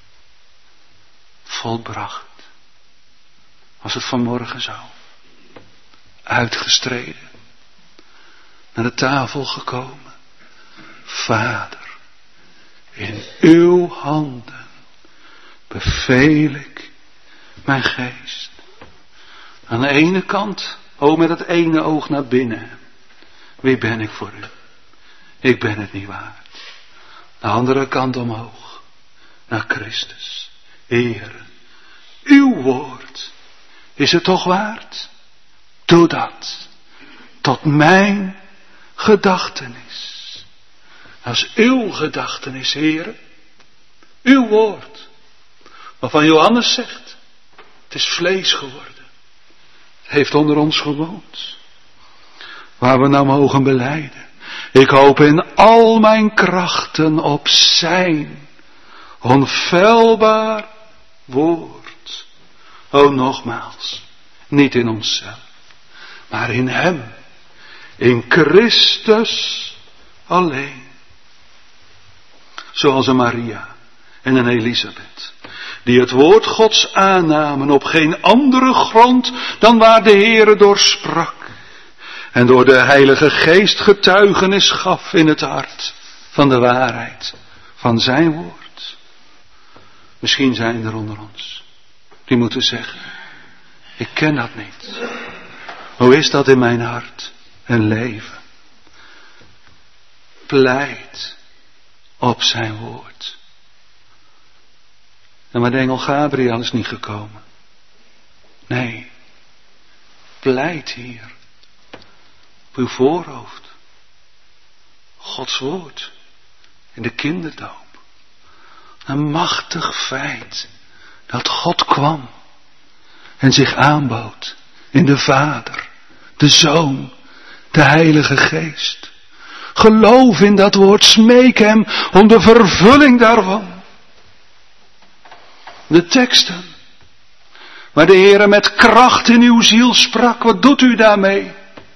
volbracht. Was het vanmorgen zo. Uitgestreden. Naar de tafel gekomen. Vader, in uw handen beveel ik mijn geest. Aan de ene kant, met het ene oog naar binnen. Wie ben ik voor u? Ik ben het niet waard. De andere kant omhoog. Naar Christus. Heere, uw woord is het toch waard? Doe dat. Tot mijn gedachtenis. Als uw gedachtenis, Heere. Uw woord. Waarvan Johannes zegt. Het is vlees geworden. Het heeft onder ons gewoond. Waar we nou mogen belijden. Ik hoop in al mijn krachten op zijn onfeilbaar woord. O, nogmaals, niet in onszelf, maar in hem, in Christus alleen. Zoals een Maria en een Elisabeth, die het woord Gods aannamen op geen andere grond dan waar de Heere door sprak. En door de Heilige Geest getuigenis gaf in het hart van de waarheid van zijn woord. Misschien zijn er onder ons die moeten zeggen, ik ken dat niet. Hoe is dat in mijn hart en leven? Pleit op zijn woord. En maar de engel Gabriel is niet gekomen. Nee, pleit hier. Op uw voorhoofd. Gods woord. In de kinderdoop. Een machtig feit. Dat God kwam. En zich aanbood. In de Vader. De Zoon. De Heilige Geest. Geloof in dat woord. Smeek hem om de vervulling daarvan. De teksten. Waar de Heere met kracht in uw ziel sprak. Wat doet u daarmee?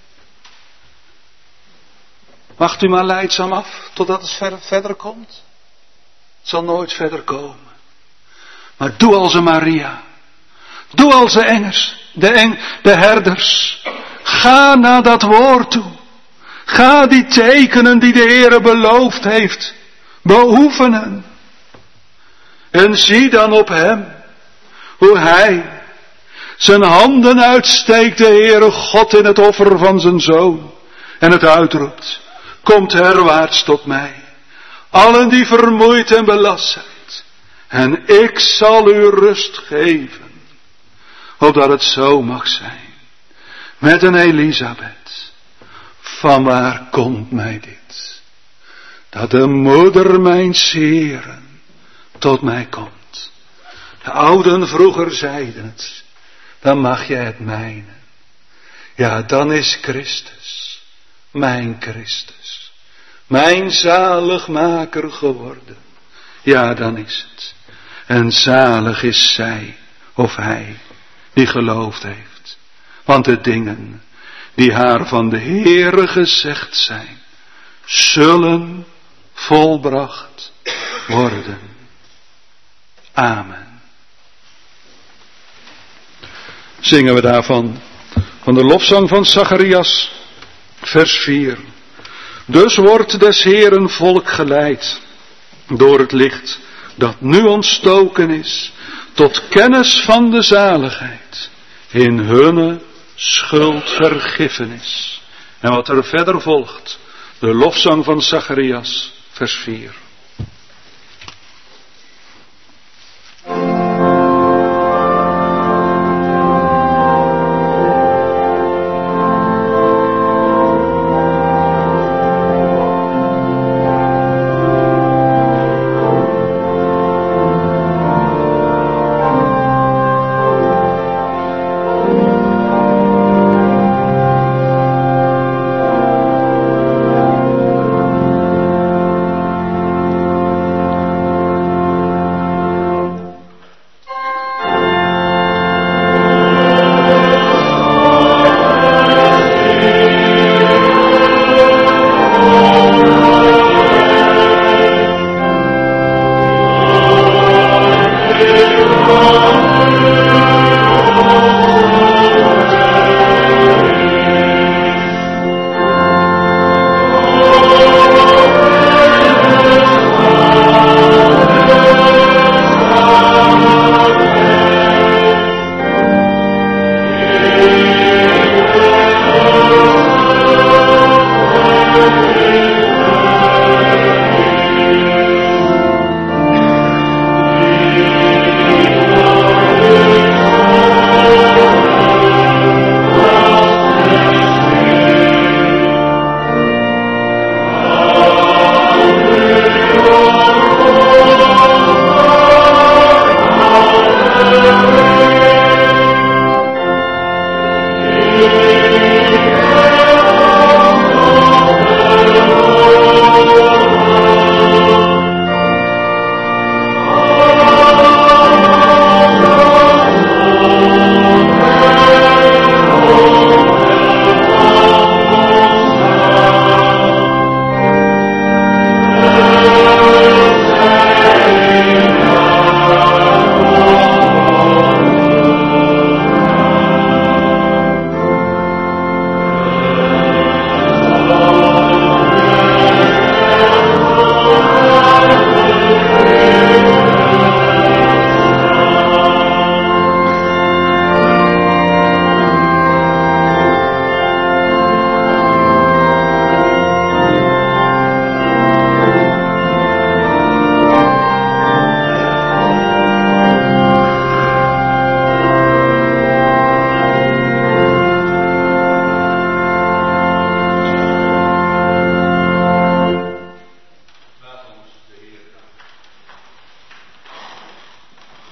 Wacht u maar lijdzaam af totdat het verder komt. Het zal nooit verder komen. Maar doe als een Maria. Doe als de engers, de herders. Ga naar dat woord toe. Ga die tekenen die de Heere beloofd heeft beoefenen. En zie dan op hem hoe hij zijn handen uitsteekt, de Heere God, in het offer van zijn Zoon. En het uitroept. Komt herwaarts tot mij, allen die vermoeid en belast zijn, en ik zal u rust geven, opdat het zo mag zijn, met een Elisabeth. Vanwaar komt mij dit, dat de moeder mijns Heeren tot mij komt. De ouden vroeger zeiden het, dan mag jij het mijne. Ja, dan is Christus, mijn Christus. Mijn zaligmaker geworden. Ja, dan is het. En zalig is zij, of hij, die geloofd heeft. Want de dingen die haar van de Heere gezegd zijn, zullen volbracht worden. Amen. Zingen we daarvan, van de lofzang van Zacharias, vers 4. Dus wordt des Heeren volk geleid door het licht dat nu ontstoken is, tot kennis van de zaligheid in hunne schuldvergiffenis. En wat er verder volgt, de lofzang van Zacharias, vers 4.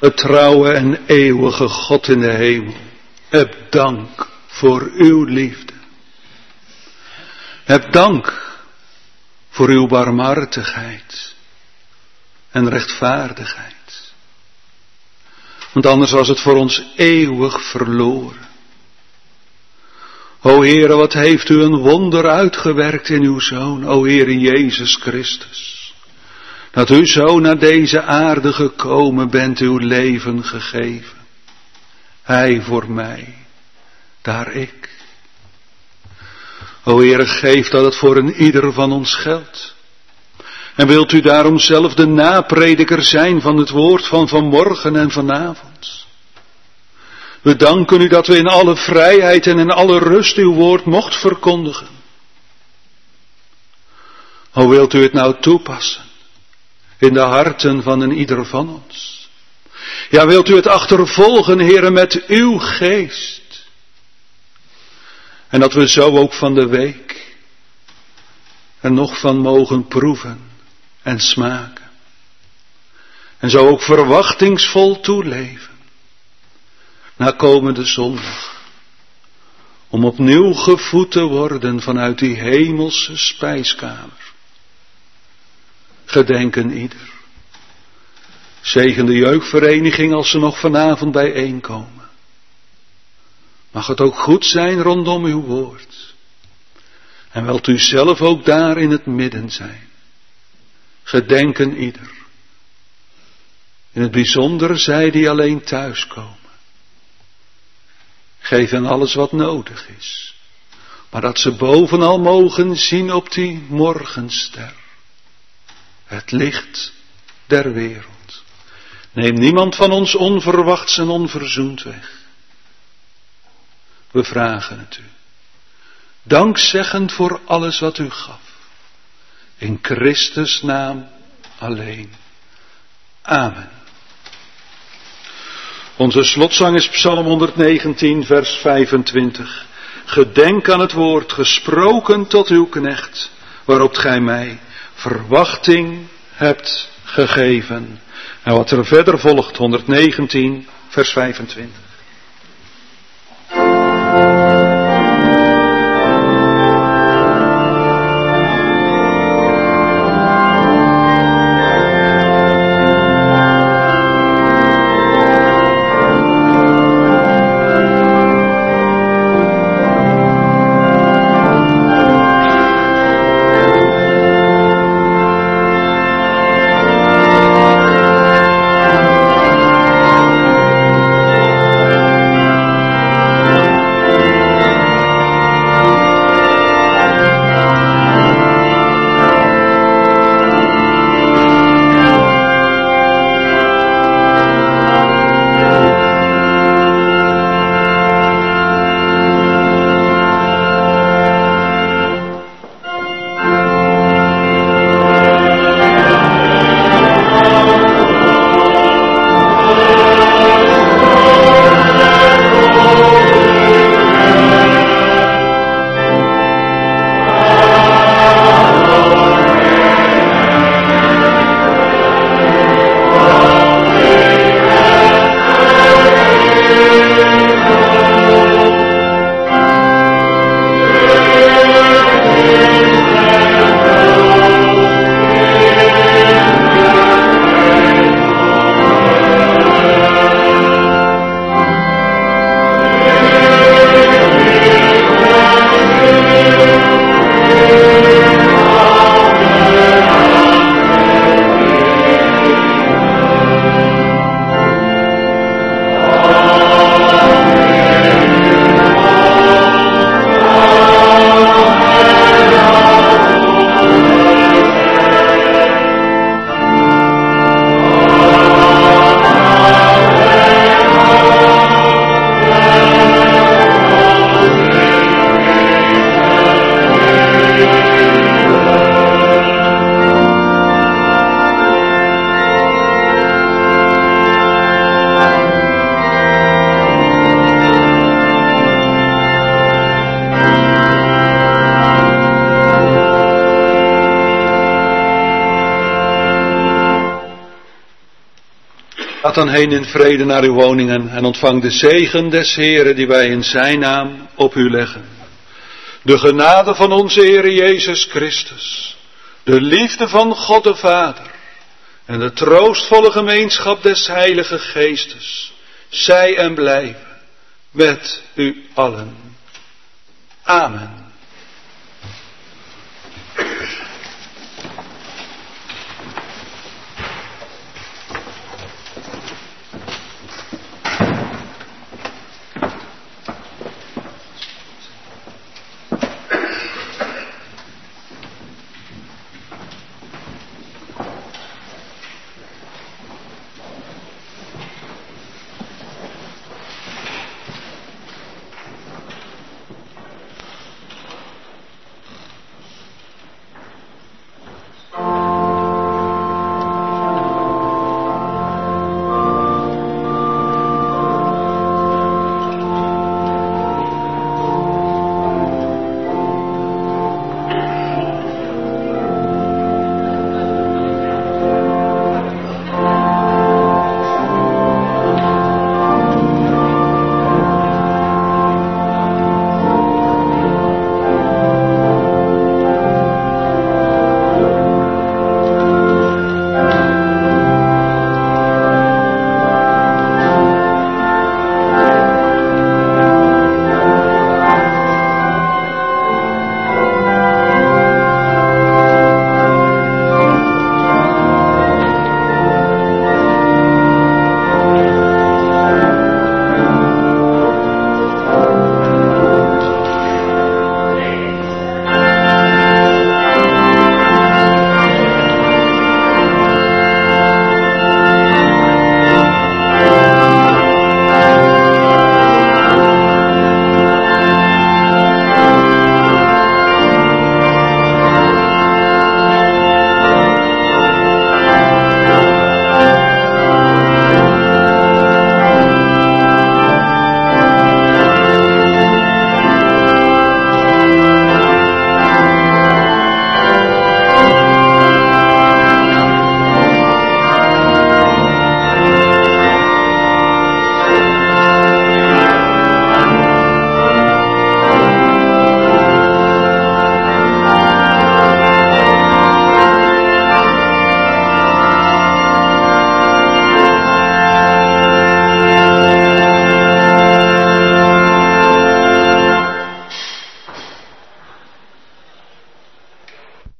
het trouwe en eeuwige God in de hemel, heb dank voor uw liefde. Heb dank voor uw barmhartigheid en rechtvaardigheid. Want anders was het voor ons eeuwig verloren. O Heere, wat heeft u een wonder uitgewerkt in uw Zoon, o Heere Jezus Christus. Dat u zo naar deze aarde gekomen bent, uw leven gegeven. Hij voor mij, daar ik. O Heere, geef dat het voor een ieder van ons geldt. En wilt u daarom zelf de naprediker zijn van het woord van vanmorgen en vanavond. We danken u dat we in alle vrijheid en in alle rust uw woord mocht verkondigen. O wilt u het nou toepassen in de harten van een ieder van ons. Ja, wilt u het achtervolgen, Heere, met uw geest. En dat we zo ook van de week er nog van mogen proeven en smaken. En zo ook verwachtingsvol toeleven. Na komende zondag. Om opnieuw gevoed te worden vanuit die hemelse spijskamer. Gedenken ieder. Zegen de jeugdvereniging als ze nog vanavond bijeenkomen. Mag het ook goed zijn rondom uw woord. En wilt u zelf ook daar in het midden zijn. Gedenken ieder. In het bijzonder zij die alleen thuiskomen. Geef hen alles wat nodig is. Maar dat ze bovenal mogen zien op die morgenster. Het licht der wereld. Neem niemand van ons onverwachts en onverzoend weg. We vragen het u. Dankzeggend voor alles wat u gaf. In Christus naam alleen. Amen. Onze slotzang is Psalm 119, vers 25. Gedenk aan het woord gesproken tot uw knecht, waarop gij mij verwachting hebt gegeven. En wat er verder volgt, 119, vers 25. Ga dan heen in vrede naar uw woningen en ontvang de zegen des Heeren die wij in zijn naam op u leggen. De genade van onze Heer Jezus Christus, de liefde van God de Vader en de troostvolle gemeenschap des Heilige Geestes, zij en blijven met u allen. Amen.